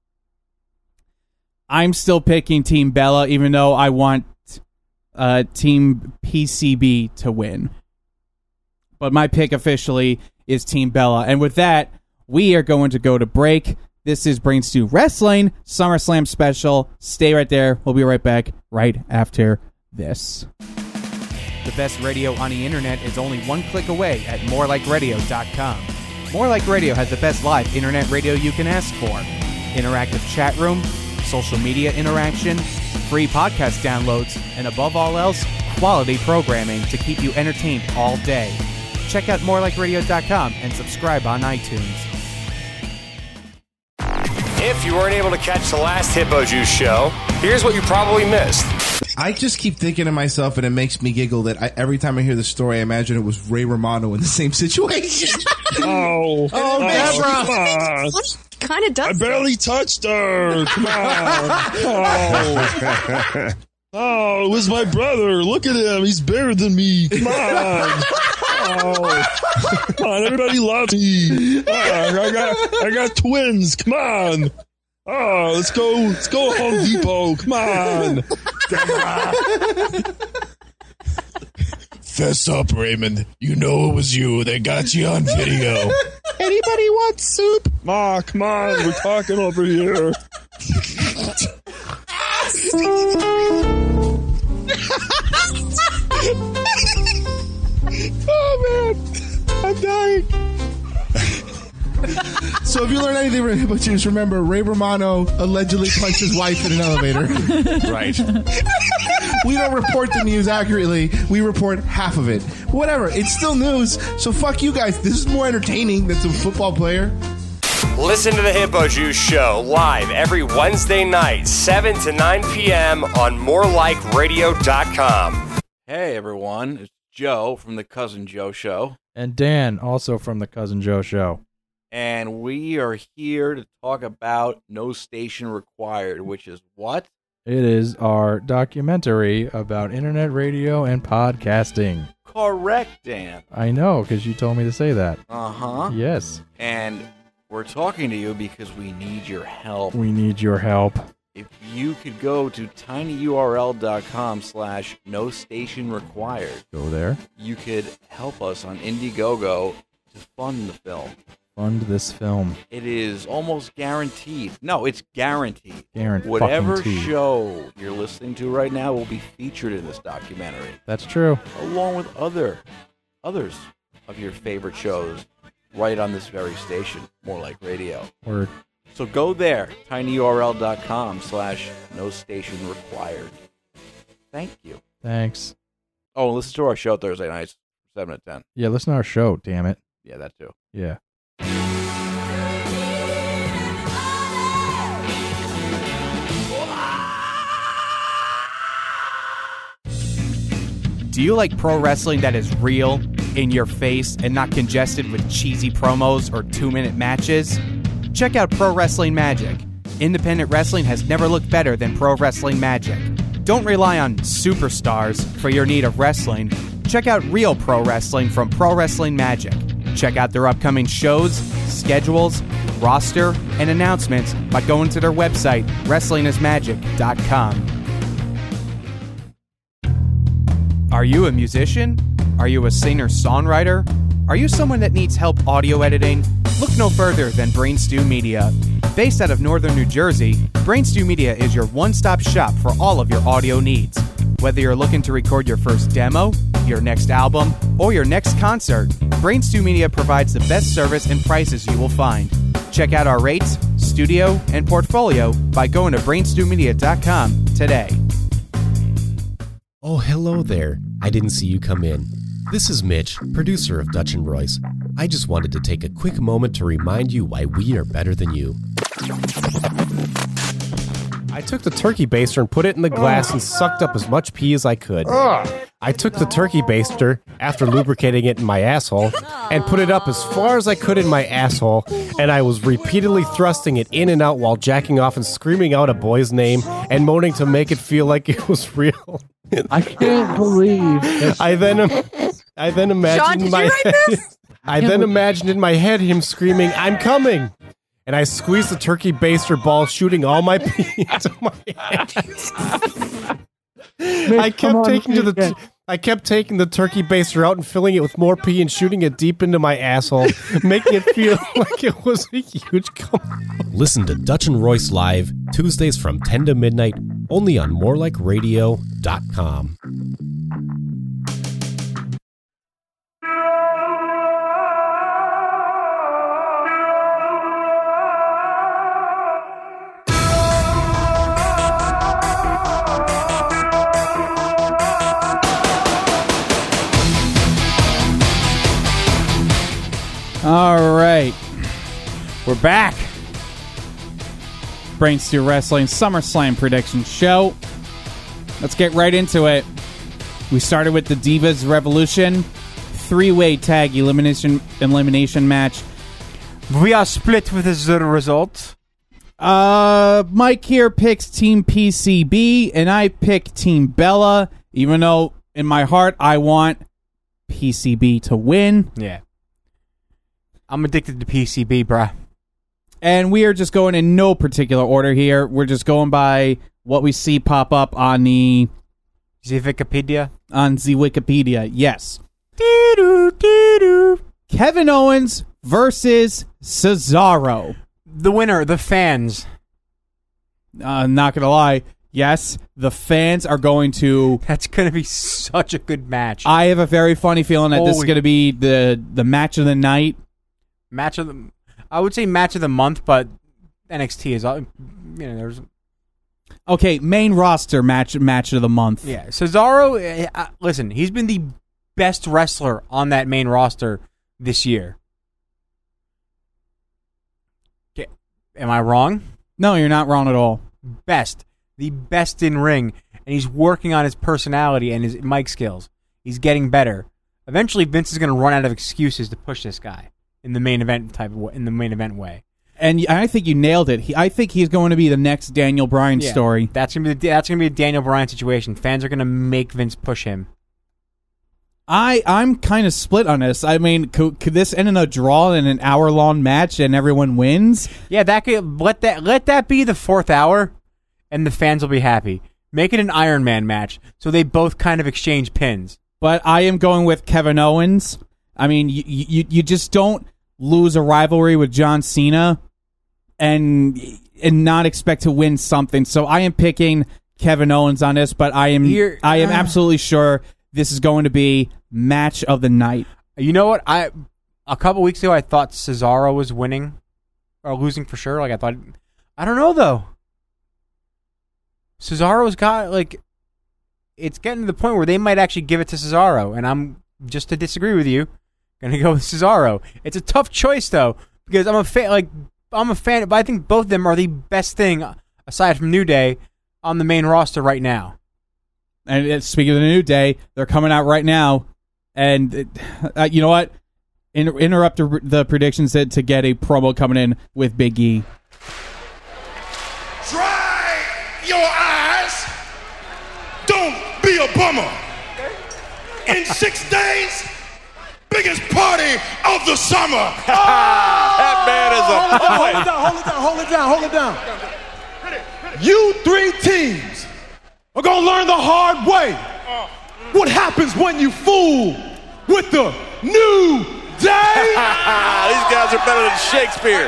I'm still picking Team Bella, even though I want Team PCB to win. But my pick officially is Team Bella. And with that, we are going to go to break. This is Brains to Wrestling SummerSlam special. Stay right there. We'll be right back right after this. The best radio on the internet is only one click away at morelikeradio.com. More Like Radio has the best live internet radio you can ask for. Interactive chat room, social media interaction, free podcast downloads, and above all else, quality programming to keep you entertained all day. Check out morelikeradio.com and subscribe on iTunes. If you weren't able to catch the last Hippo Juice show, here's what you probably missed. I just keep thinking to myself, and it makes me giggle, that every time I hear the story, I imagine it was Ray Romano in the same situation. Oh, Deborah. Kind of does. I barely touched her. Come on. Oh, it was my brother. Look at him. He's bigger than me. Come on. Oh. Come on, everybody loves me. I got twins. Come on. Oh, let's go Home Depot. Come on. Fess up, Raymond. You know it was you. They got you on video. Anybody want soup? Ma, come on. We're talking over here. Oh, man. I'm dying. So if you learn anything from Hippo Juice, remember Ray Romano allegedly punched his wife in an elevator. Right. We don't report the news accurately. We report half of it. Whatever. It's still news, so fuck you guys. This is more entertaining than some football player. Listen to the Hippo Juice Show live every Wednesday night, 7 to 9 p.m. on morelikeradio.com. Hey, everyone. It's Joe from the Cousin Joe Show. And Dan, also from the Cousin Joe Show. And we are here to talk about No Station Required, which is what? It is our documentary about internet radio and podcasting. Correct, Dan. I know, because you told me to say that. Uh-huh. Yes. And we're talking to you because we need your help. We need your help. If you could go to tinyurl.com/no station required. Go there. You could help us on Indiegogo to fund the film. Fund this film. It is almost guaranteed. No, it's guaranteed. Guaranteed. Whatever fucking tea. show you're listening to right now will be featured in this documentary. That's true. Along with others of your favorite shows right on this very station, More Like Radio. Word. So go there, tinyurl.com/no station required. Thank you. Thanks. Oh, and listen to our show Thursday nights, 7 to 10. Yeah, listen to our show, damn it. Yeah, that too. Yeah. Do you like pro wrestling that is real, in your face, and not congested with cheesy promos or 2-minute matches? Check out Pro Wrestling Magic. Independent wrestling has never looked better than Pro Wrestling Magic. Don't rely on superstars for your need of wrestling. Check out real pro wrestling from Pro Wrestling Magic. Check out their upcoming shows, schedules, roster, and announcements by going to their website, wrestlingismagic.com. Are you a musician? Are you a singer-songwriter? Are you someone that needs help audio editing? Look no further than Brainstew Media. Based out of northern New Jersey, Brainstew Media is your one-stop shop for all of your audio needs. Whether you're looking to record your first demo, your next album, or your next concert, Brainstew Media provides the best service and prices you will find. Check out our rates, studio, and portfolio by going to brainstewmedia.com today. Oh, hello there. I didn't see you come in. This is Mitch, producer of Dutch and Royce. I just wanted to take a quick moment to remind you why we are better than you. I took the turkey baster and put it in the glass and sucked up as much pee as I could. I took the turkey baster, after lubricating it in my asshole, and put it up as far as I could in my asshole, and I was repeatedly thrusting it in and out while jacking off and screaming out a boy's name and moaning to make it feel like it was real. I can't believe I then imagined imagined in my head him screaming, "I'm coming!" And I squeezed the turkey baster ball, shooting all my pee into my ass. I kept taking the turkey baster out and filling it with more pee and shooting it deep into my asshole, making it feel like it was a huge cum. Listen to Dutch and Royce live Tuesdays from 10 to midnight, only on morelikeradio.com. All right. We're back. Brainstew Wrestling SummerSlam prediction show. Let's get right into it. We started with the Divas Revolution 3-way tag elimination match. We are split with the result. Mike here picks Team PCB, and I pick Team Bella, even though in my heart I want PCB to win. Yeah. I'm addicted to PCB, bruh. And we are just going in no particular order here. We're just going by what we see pop up on the See Wikipedia? On the Wikipedia, yes. Doo-doo. Kevin Owens versus Cesaro. The winner, the fans. Not gonna lie, yes, the fans are going to. That's gonna be such a good match. I have a very funny feeling that this is gonna be the match of the night. I would say match of the month, but NXT is, there's. Okay, main roster match of the month. Yeah, Cesaro. Listen, he's been the best wrestler on that main roster this year. Okay. Am I wrong? No, you're not wrong at all. The best in ring, and he's working on his personality and his mic skills. He's getting better. Eventually, Vince is going to run out of excuses to push this guy in the main event way. And I think you nailed it. I think he's going to be the next Daniel Bryan story. That's gonna be a Daniel Bryan situation. Fans are going to make Vince push him. I'm kind of split on this. I mean, could this end in a draw in an hour-long match and everyone wins? Yeah, that could let that be the fourth hour, and the fans will be happy. Make it an Iron Man match, so they both kind of exchange pins. But I am going with Kevin Owens. I mean, you just don't lose a rivalry with John Cena and not expect to win something. So I am picking Kevin Owens on this, but I am absolutely sure this is going to be match of the night. You know what? A couple weeks ago, I thought Cesaro was winning or losing for sure. I don't know though. Cesaro's got it's getting to the point where they might actually give it to Cesaro, and I'm just to disagree with you, gonna go with Cesaro. It's a tough choice though because I'm a fan, but I think both of them are the best thing aside from New Day on the main roster right now. And speaking of the New Day, they're coming out right now. And you know what? Interrupt the predictions to get a promo coming in with Big E. Dry your eyes. Don't be a bummer. In 6 days, biggest party of the summer. That man is a Hold it down. You 3 teams are going to learn the hard way what happens when you fool with the New Day. These guys are better than Shakespeare.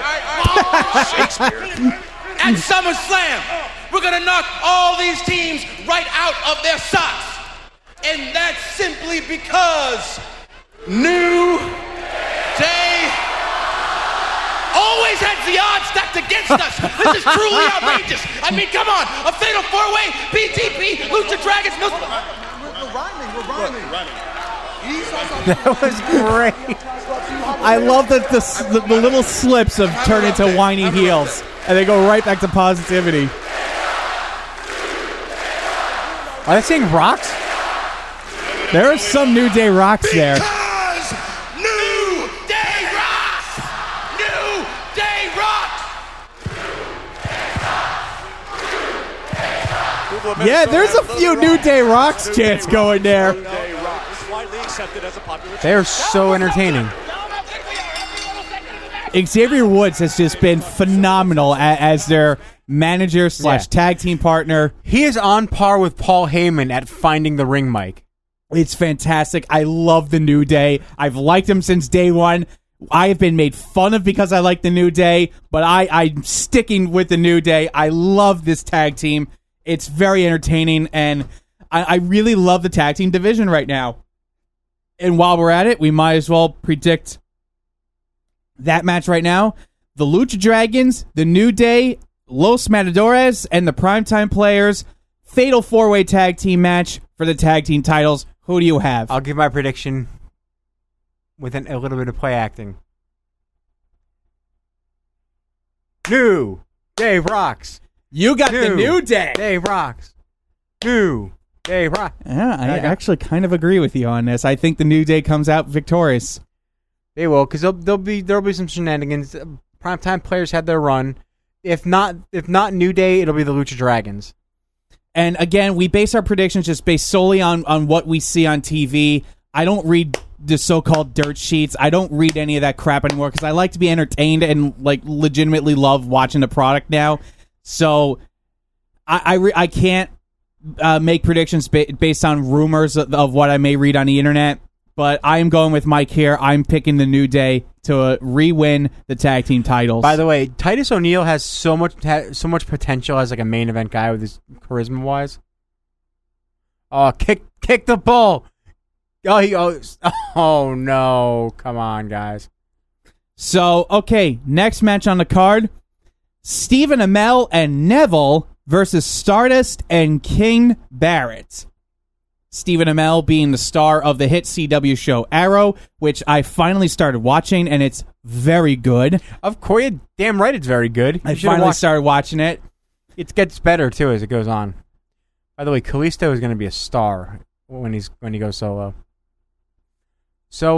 At SummerSlam, we're going to knock all these teams right out of their socks. And that's simply because New Day always has the odds stacked against us. This is truly outrageous. I mean, come on. A fatal 4-way, BTP, Lucha Dragons. We're rhyming. That was great. I love that the little slips have turned into whiny heels, and they go right back to positivity. Are they saying rocks? There are some New Day rocks there. New Day rocks. New Day rocks. Yeah, there's a few New Day rocks chants going there. They're so entertaining. Xavier Woods has just been phenomenal as their manager / tag team partner. He is on par with Paul Heyman at finding the ring mic. It's fantastic. I love the New Day. I've liked them since day one. I have been made fun of because I like the New Day, but I'm sticking with the New Day. I love this tag team. It's very entertaining, and I really love the tag team division right now. And while we're at it, we might as well predict that match right now. The Lucha Dragons, the New Day, Los Matadores, and the Primetime Players. Fatal 4-way tag team match for the tag team titles. Who do you have? I'll give my prediction with a little bit of play acting. New Day rocks. You got the New Day. Day rocks. New Day rocks. Yeah, I actually kind of agree with you on this. I think the New Day comes out victorious. They will, because there'll be some shenanigans. Primetime Players had their run. If not New Day, it'll be the Lucha Dragons. And again, we base our predictions just based solely on what we see on TV. I don't read the so-called dirt sheets. I don't read any of that crap anymore because I like to be entertained and legitimately love watching the product now. So I can't make predictions based on rumors of what I may read on the internet, but I am going with Mike here. I'm picking the New Day to re-win the tag team titles. By the way, Titus O'Neil has so much potential as like a main event guy with his charisma wise. Oh, kick the bull! Oh no! Come on, guys. So okay, next match on the card: Stephen Amell and Neville versus Stardust and King Barrett. Stephen Amell being the star of the hit CW show Arrow, which I finally started watching, and it's very good. Of course, you're damn right it's very good. I finally started watching it. It gets better, too, as it goes on. By the way, Kalisto is going to be a star when he goes solo. So,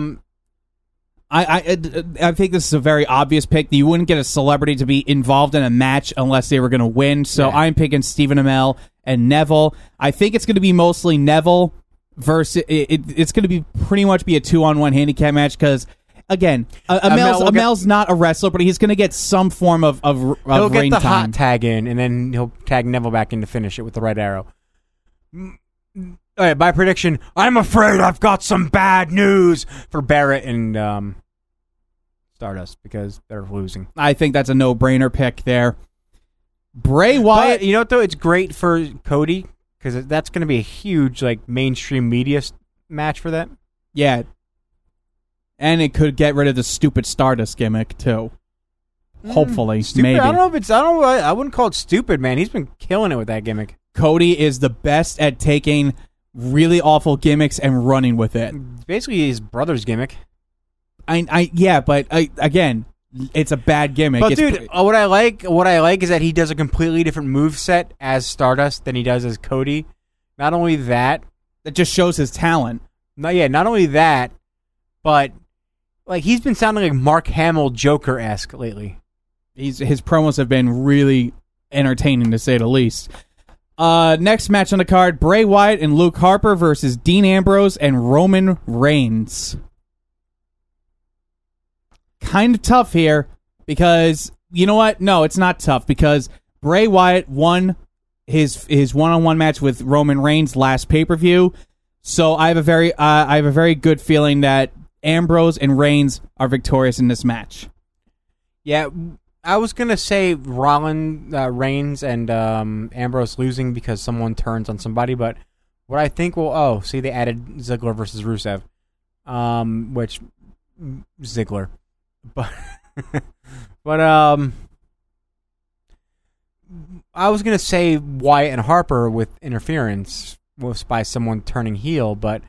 I think this is a very obvious pick. You wouldn't get a celebrity to be involved in a match unless they were going to win. So I'm picking Stephen Amell and Neville. I think it's going to be mostly Neville versus. It's going to be pretty much be a 2-on-1 handicap match because, again, Amell's not a wrestler, but he's going to get some form of he'll ring get the time. hot tag in, and then he'll tag Neville back in to finish it with the right arrow. All right, my prediction, I'm afraid I've got some bad news for Barrett and Stardust because they're losing. I think that's a no-brainer pick there. Bray Wyatt. But, you know what, though? It's great for Cody because that's going to be a huge mainstream media match for that. Yeah. And it could get rid of the stupid Stardust gimmick, too. Hopefully. Stupid? Maybe. I wouldn't call it stupid, man. He's been killing it with that gimmick. Cody is the best at taking really awful gimmicks and running with it. Basically his brother's gimmick. Again, it's a bad gimmick. But dude, what I like is that he does a completely different moveset as Stardust than he does as Cody. Not only that, it just shows his talent. Not only that, but he's been sounding like Mark Hamill Joker-esque lately. His promos have been really entertaining, to say the least. Next match on the card, Bray Wyatt and Luke Harper versus Dean Ambrose and Roman Reigns. Kind of tough here because, you know what? No, it's not tough because Bray Wyatt won his one-on-one match with Roman Reigns last pay-per-view. So I have a very good feeling that Ambrose and Reigns are victorious in this match. Yeah, I was going to say Reigns and Ambrose losing because someone turns on somebody, but what I think they added Ziggler versus Rusev, which Ziggler. But I was going to say Wyatt and Harper with interference by someone turning heel, but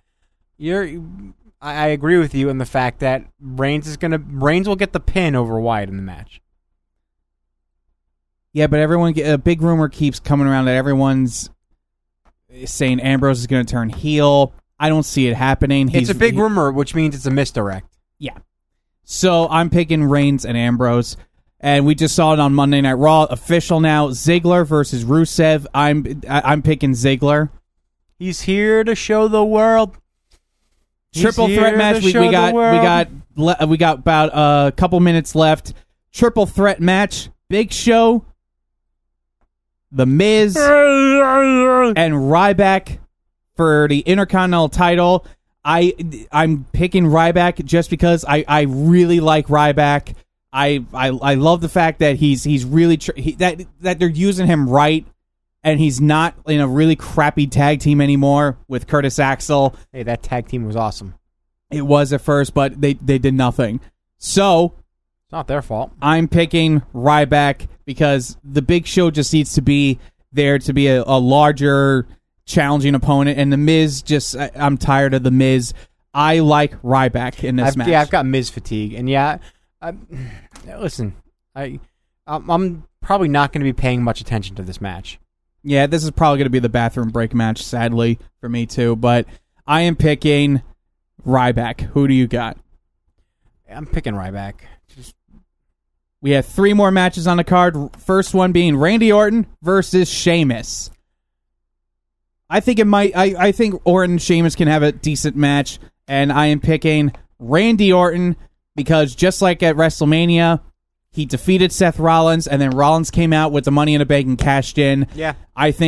I agree with you in the fact that Reigns will get the pin over Wyatt in the match. Yeah, but a big rumor keeps coming around that everyone's saying Ambrose is going to turn heel. I don't see it happening. It's a big rumor, which means it's a misdirect. Yeah. So I'm picking Reigns and Ambrose. And we just saw it on Monday Night Raw. Official now, Ziggler versus Rusev. I'm picking Ziggler. He's here to show the world. Triple threat match. We got about a couple minutes left. Triple threat match. Big Show, The Miz, and Ryback for the Intercontinental title. I'm picking Ryback just because I really like Ryback. I love the fact that he's really that they're using him right, and he's not in a really crappy tag team anymore with Curtis Axel. Hey, that tag team was awesome. It was at first, but they did nothing. So it's not their fault. I'm picking Ryback because the Big Show just needs to be there to be a larger, challenging opponent, and the Miz I'm tired of the Miz. I like Ryback in this match. Yeah, I've got Miz fatigue, and listen, I'm probably not going to be paying much attention to this match. Yeah, this is probably going to be the bathroom break match, sadly, for me too, but I am picking Ryback. Who do you got? I'm picking Ryback. We have 3 more matches on the card. First one being Randy Orton versus Sheamus. I think Orton and Sheamus can have a decent match, and I am picking Randy Orton because just like at WrestleMania, he defeated Seth Rollins, and then Rollins came out with the Money in the Bank and cashed in. Yeah. I think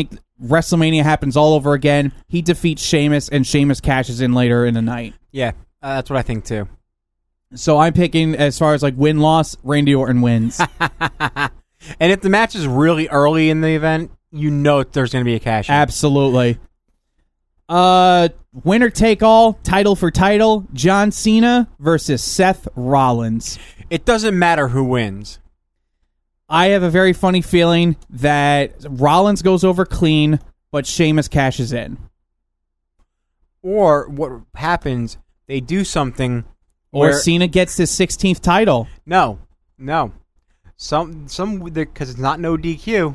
WrestleMania happens all over again. He defeats Sheamus, and Sheamus cashes in later in the night. Yeah, that's what I think too. So I'm picking, as far as like win-loss, Randy Orton wins. And if the match is really early in the event, you know there's going to be a cash in. Absolutely. Winner take all, title for title, John Cena versus Seth Rollins. It doesn't matter who wins. I have a very funny feeling that Rollins goes over clean, but Sheamus cashes in. Or what happens, they do something Or where Cena gets his 16th title. No. Some because it's not no DQ.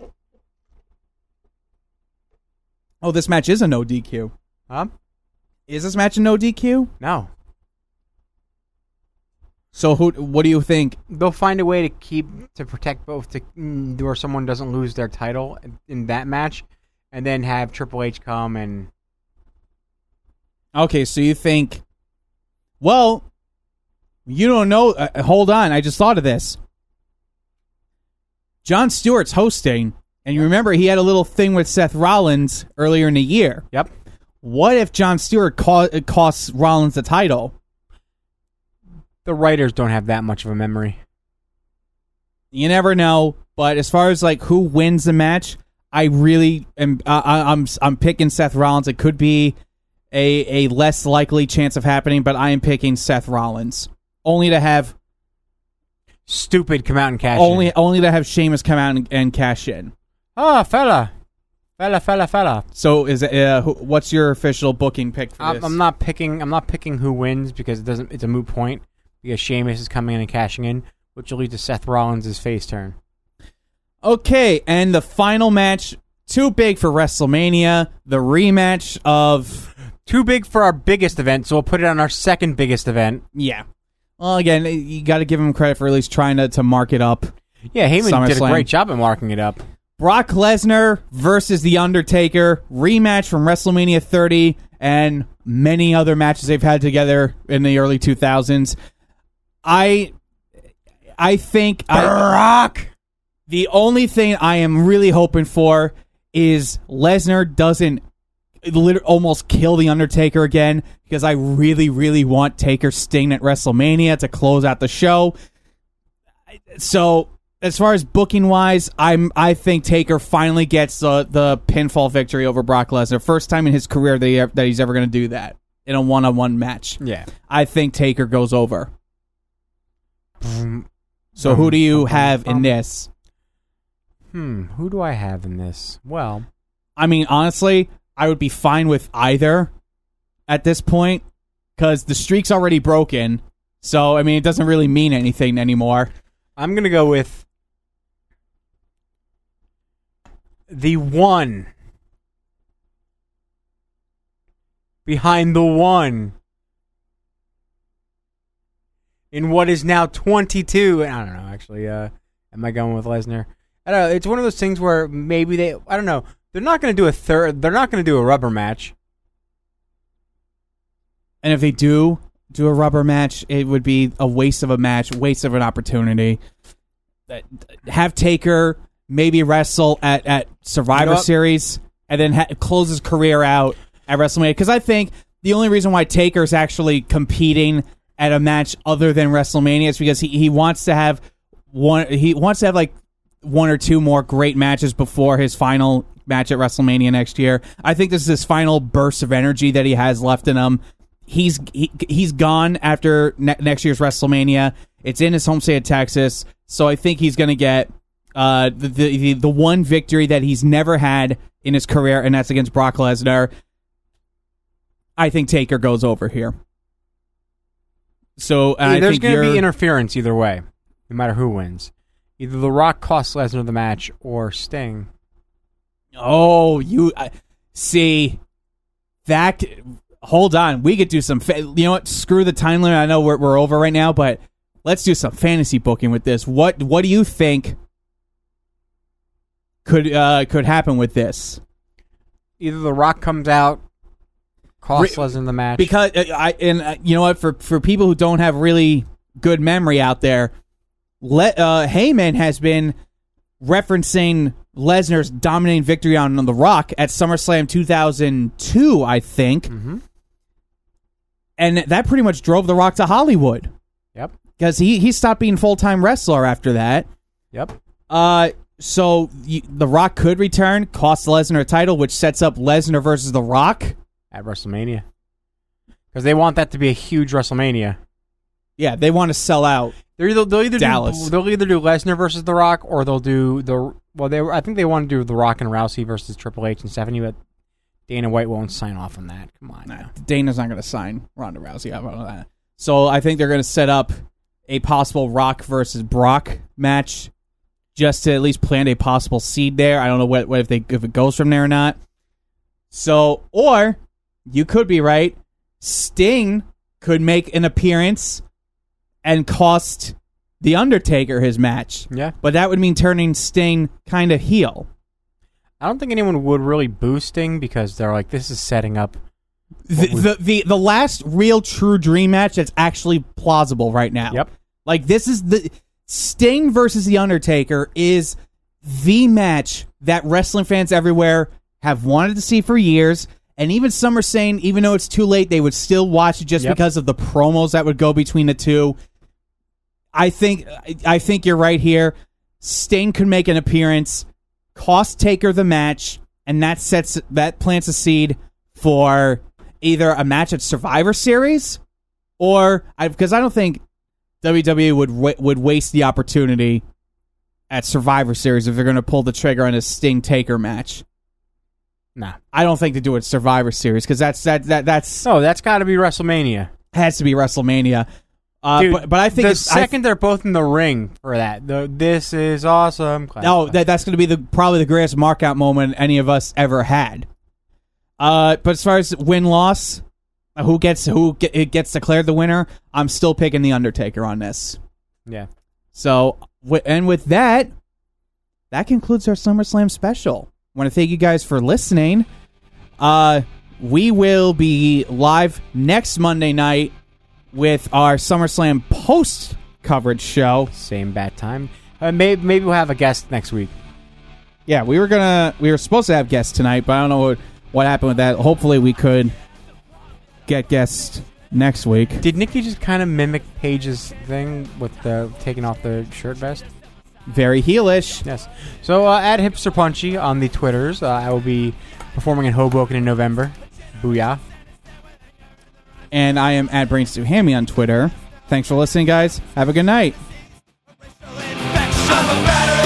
Oh, this match is a no DQ. Huh? Is this match a no DQ? No. So what do you think? They'll find a way to protect both, where someone doesn't lose their title in that match, and then have Triple H come and. Okay, so you think? Well, you don't know. Hold on, I just thought of this. Jon Stewart's hosting, and you remember he had a little thing with Seth Rollins earlier in the year. Yep. What if Jon Stewart costs Rollins the title? The writers don't have that much of a memory. You never know, but as far as like who wins the match, I really am. I'm picking Seth Rollins. It could be a less likely chance of happening, but I am picking Seth Rollins only to have stupid come out and cash in. Only to have Sheamus come out and cash in. Oh, fella. So is it, what's your official booking pick for this? I'm not picking who wins because it's a moot point. Because Sheamus is coming in and cashing in, which will lead to Seth Rollins' face turn. Okay, and the final match, too big for WrestleMania, the rematch of... Too big for our biggest event, so we'll put it on our second biggest event. Yeah. Well, again, you got to give him credit for at least trying to mark it up. Yeah, Heyman did a great job at marking it up. Brock Lesnar versus The Undertaker, rematch from WrestleMania 30, and many other matches they've had together in the early 2000s. I think Brock. The only thing I am really hoping for is Lesnar doesn't almost kill The Undertaker again, because I really, really want Taker Sting at WrestleMania to close out the show. So, as far as booking wise, I think Taker finally gets the pinfall victory over Brock Lesnar. First time in his career that he's ever going to do that in a one-on-one match. Yeah, I think Taker goes over. So who do you have in this? Who do I have in this? Well, I mean, honestly, I would be fine with either at this point because the streak's already broken. So, I mean, it doesn't really mean anything anymore. I'm going to go with the one behind the one. In what is now 22, I don't know, actually, am I going with Lesnar? I don't know, it's one of those things where maybe I don't know, they're not going to do they're not going to do a rubber match. And if they do a rubber match, it would be a waste of a match, waste of an opportunity. Have Taker maybe wrestle at Survivor Series, and then close his career out at WrestleMania, because I think the only reason why Taker's actually competing at a match other than WrestleMania is because he wants to have like one or two more great matches before his final match at WrestleMania next year. I think this is his final burst of energy that he has left in him. He's gone after next year's WrestleMania. It's in his home state of Texas, so I think he's going to get the one victory that he's never had in his career, and that's against Brock Lesnar. I think Taker goes over here. So there's going to be interference either way, no matter who wins. Either The Rock costs Lesnar the match or Sting. Oh, you see that? Hold on, we could do some. You know what? Screw the time limit. I know we're over right now, but let's do some fantasy booking with this. What do you think could happen with this? Either The Rock comes out, costs Lesnar the match, because you know what? For people who don't have really good memory out there, Heyman has been referencing Lesnar's dominating victory on The Rock at SummerSlam 2002, I think. Mm-hmm. And that pretty much drove The Rock to Hollywood. Yep. Because he stopped being full-time wrestler after that. Yep. So The Rock could return, cost Lesnar a title, which sets up Lesnar versus The Rock at WrestleMania. Because they want that to be a huge WrestleMania. Yeah, they want to sell out. They'll either Dallas. do Lesnar versus The Rock, or they'll do I think they want to do The Rock and Rousey versus Triple H and Stephanie, but Dana White won't sign off on that. Come on. Nah, Dana's not going to sign Ronda Rousey. I don't know that. So I think they're going to set up a possible Rock versus Brock match, just to at least plant a possible seed there. I don't know if it goes from there or not. So, or you could be right. Sting could make an appearance and cost The Undertaker his match. Yeah. But that would mean turning Sting kind of heel. I don't think anyone would really boo Sting because they're like, this is setting up the last real true dream match that's actually plausible right now. Yep. Like, this is the Sting versus The Undertaker is the match that wrestling fans everywhere have wanted to see for years. And even some are saying, even though it's too late, they would still watch it just because of the promos that would go between the two. I think you're right here. Sting could make an appearance, cost Taker the match, and that plants a seed for either a match at Survivor Series, or because I don't think WWE would waste the opportunity at Survivor Series if they're going to pull the trigger on a Sting Taker match. Nah, I don't think they do it at Survivor Series because that's got to be WrestleMania. Has to be WrestleMania. Dude, but I think the second they're both in the ring for that, this is awesome. That's going to be probably the greatest markout moment any of us ever had. But as far as win-loss, who gets declared the winner, I'm still picking The Undertaker on this. Yeah. So, and with that concludes our SummerSlam special. I want to thank you guys for listening. We will be live next Monday night with our SummerSlam post-coverage show. Same bad time. Maybe we'll have a guest next week. Yeah, we were supposed to have guests tonight, but I don't know what happened with that. Hopefully we could get guests next week. Did Nikki just kind of mimic Paige's thing with the taking off the shirt vest? Very heelish. Yes. So at Hipster Punchy on the Twitters, I will be performing in Hoboken in November. Booyah. And I am at Brains2Hammy on Twitter. Thanks for listening, guys. Have a good night. I'm a better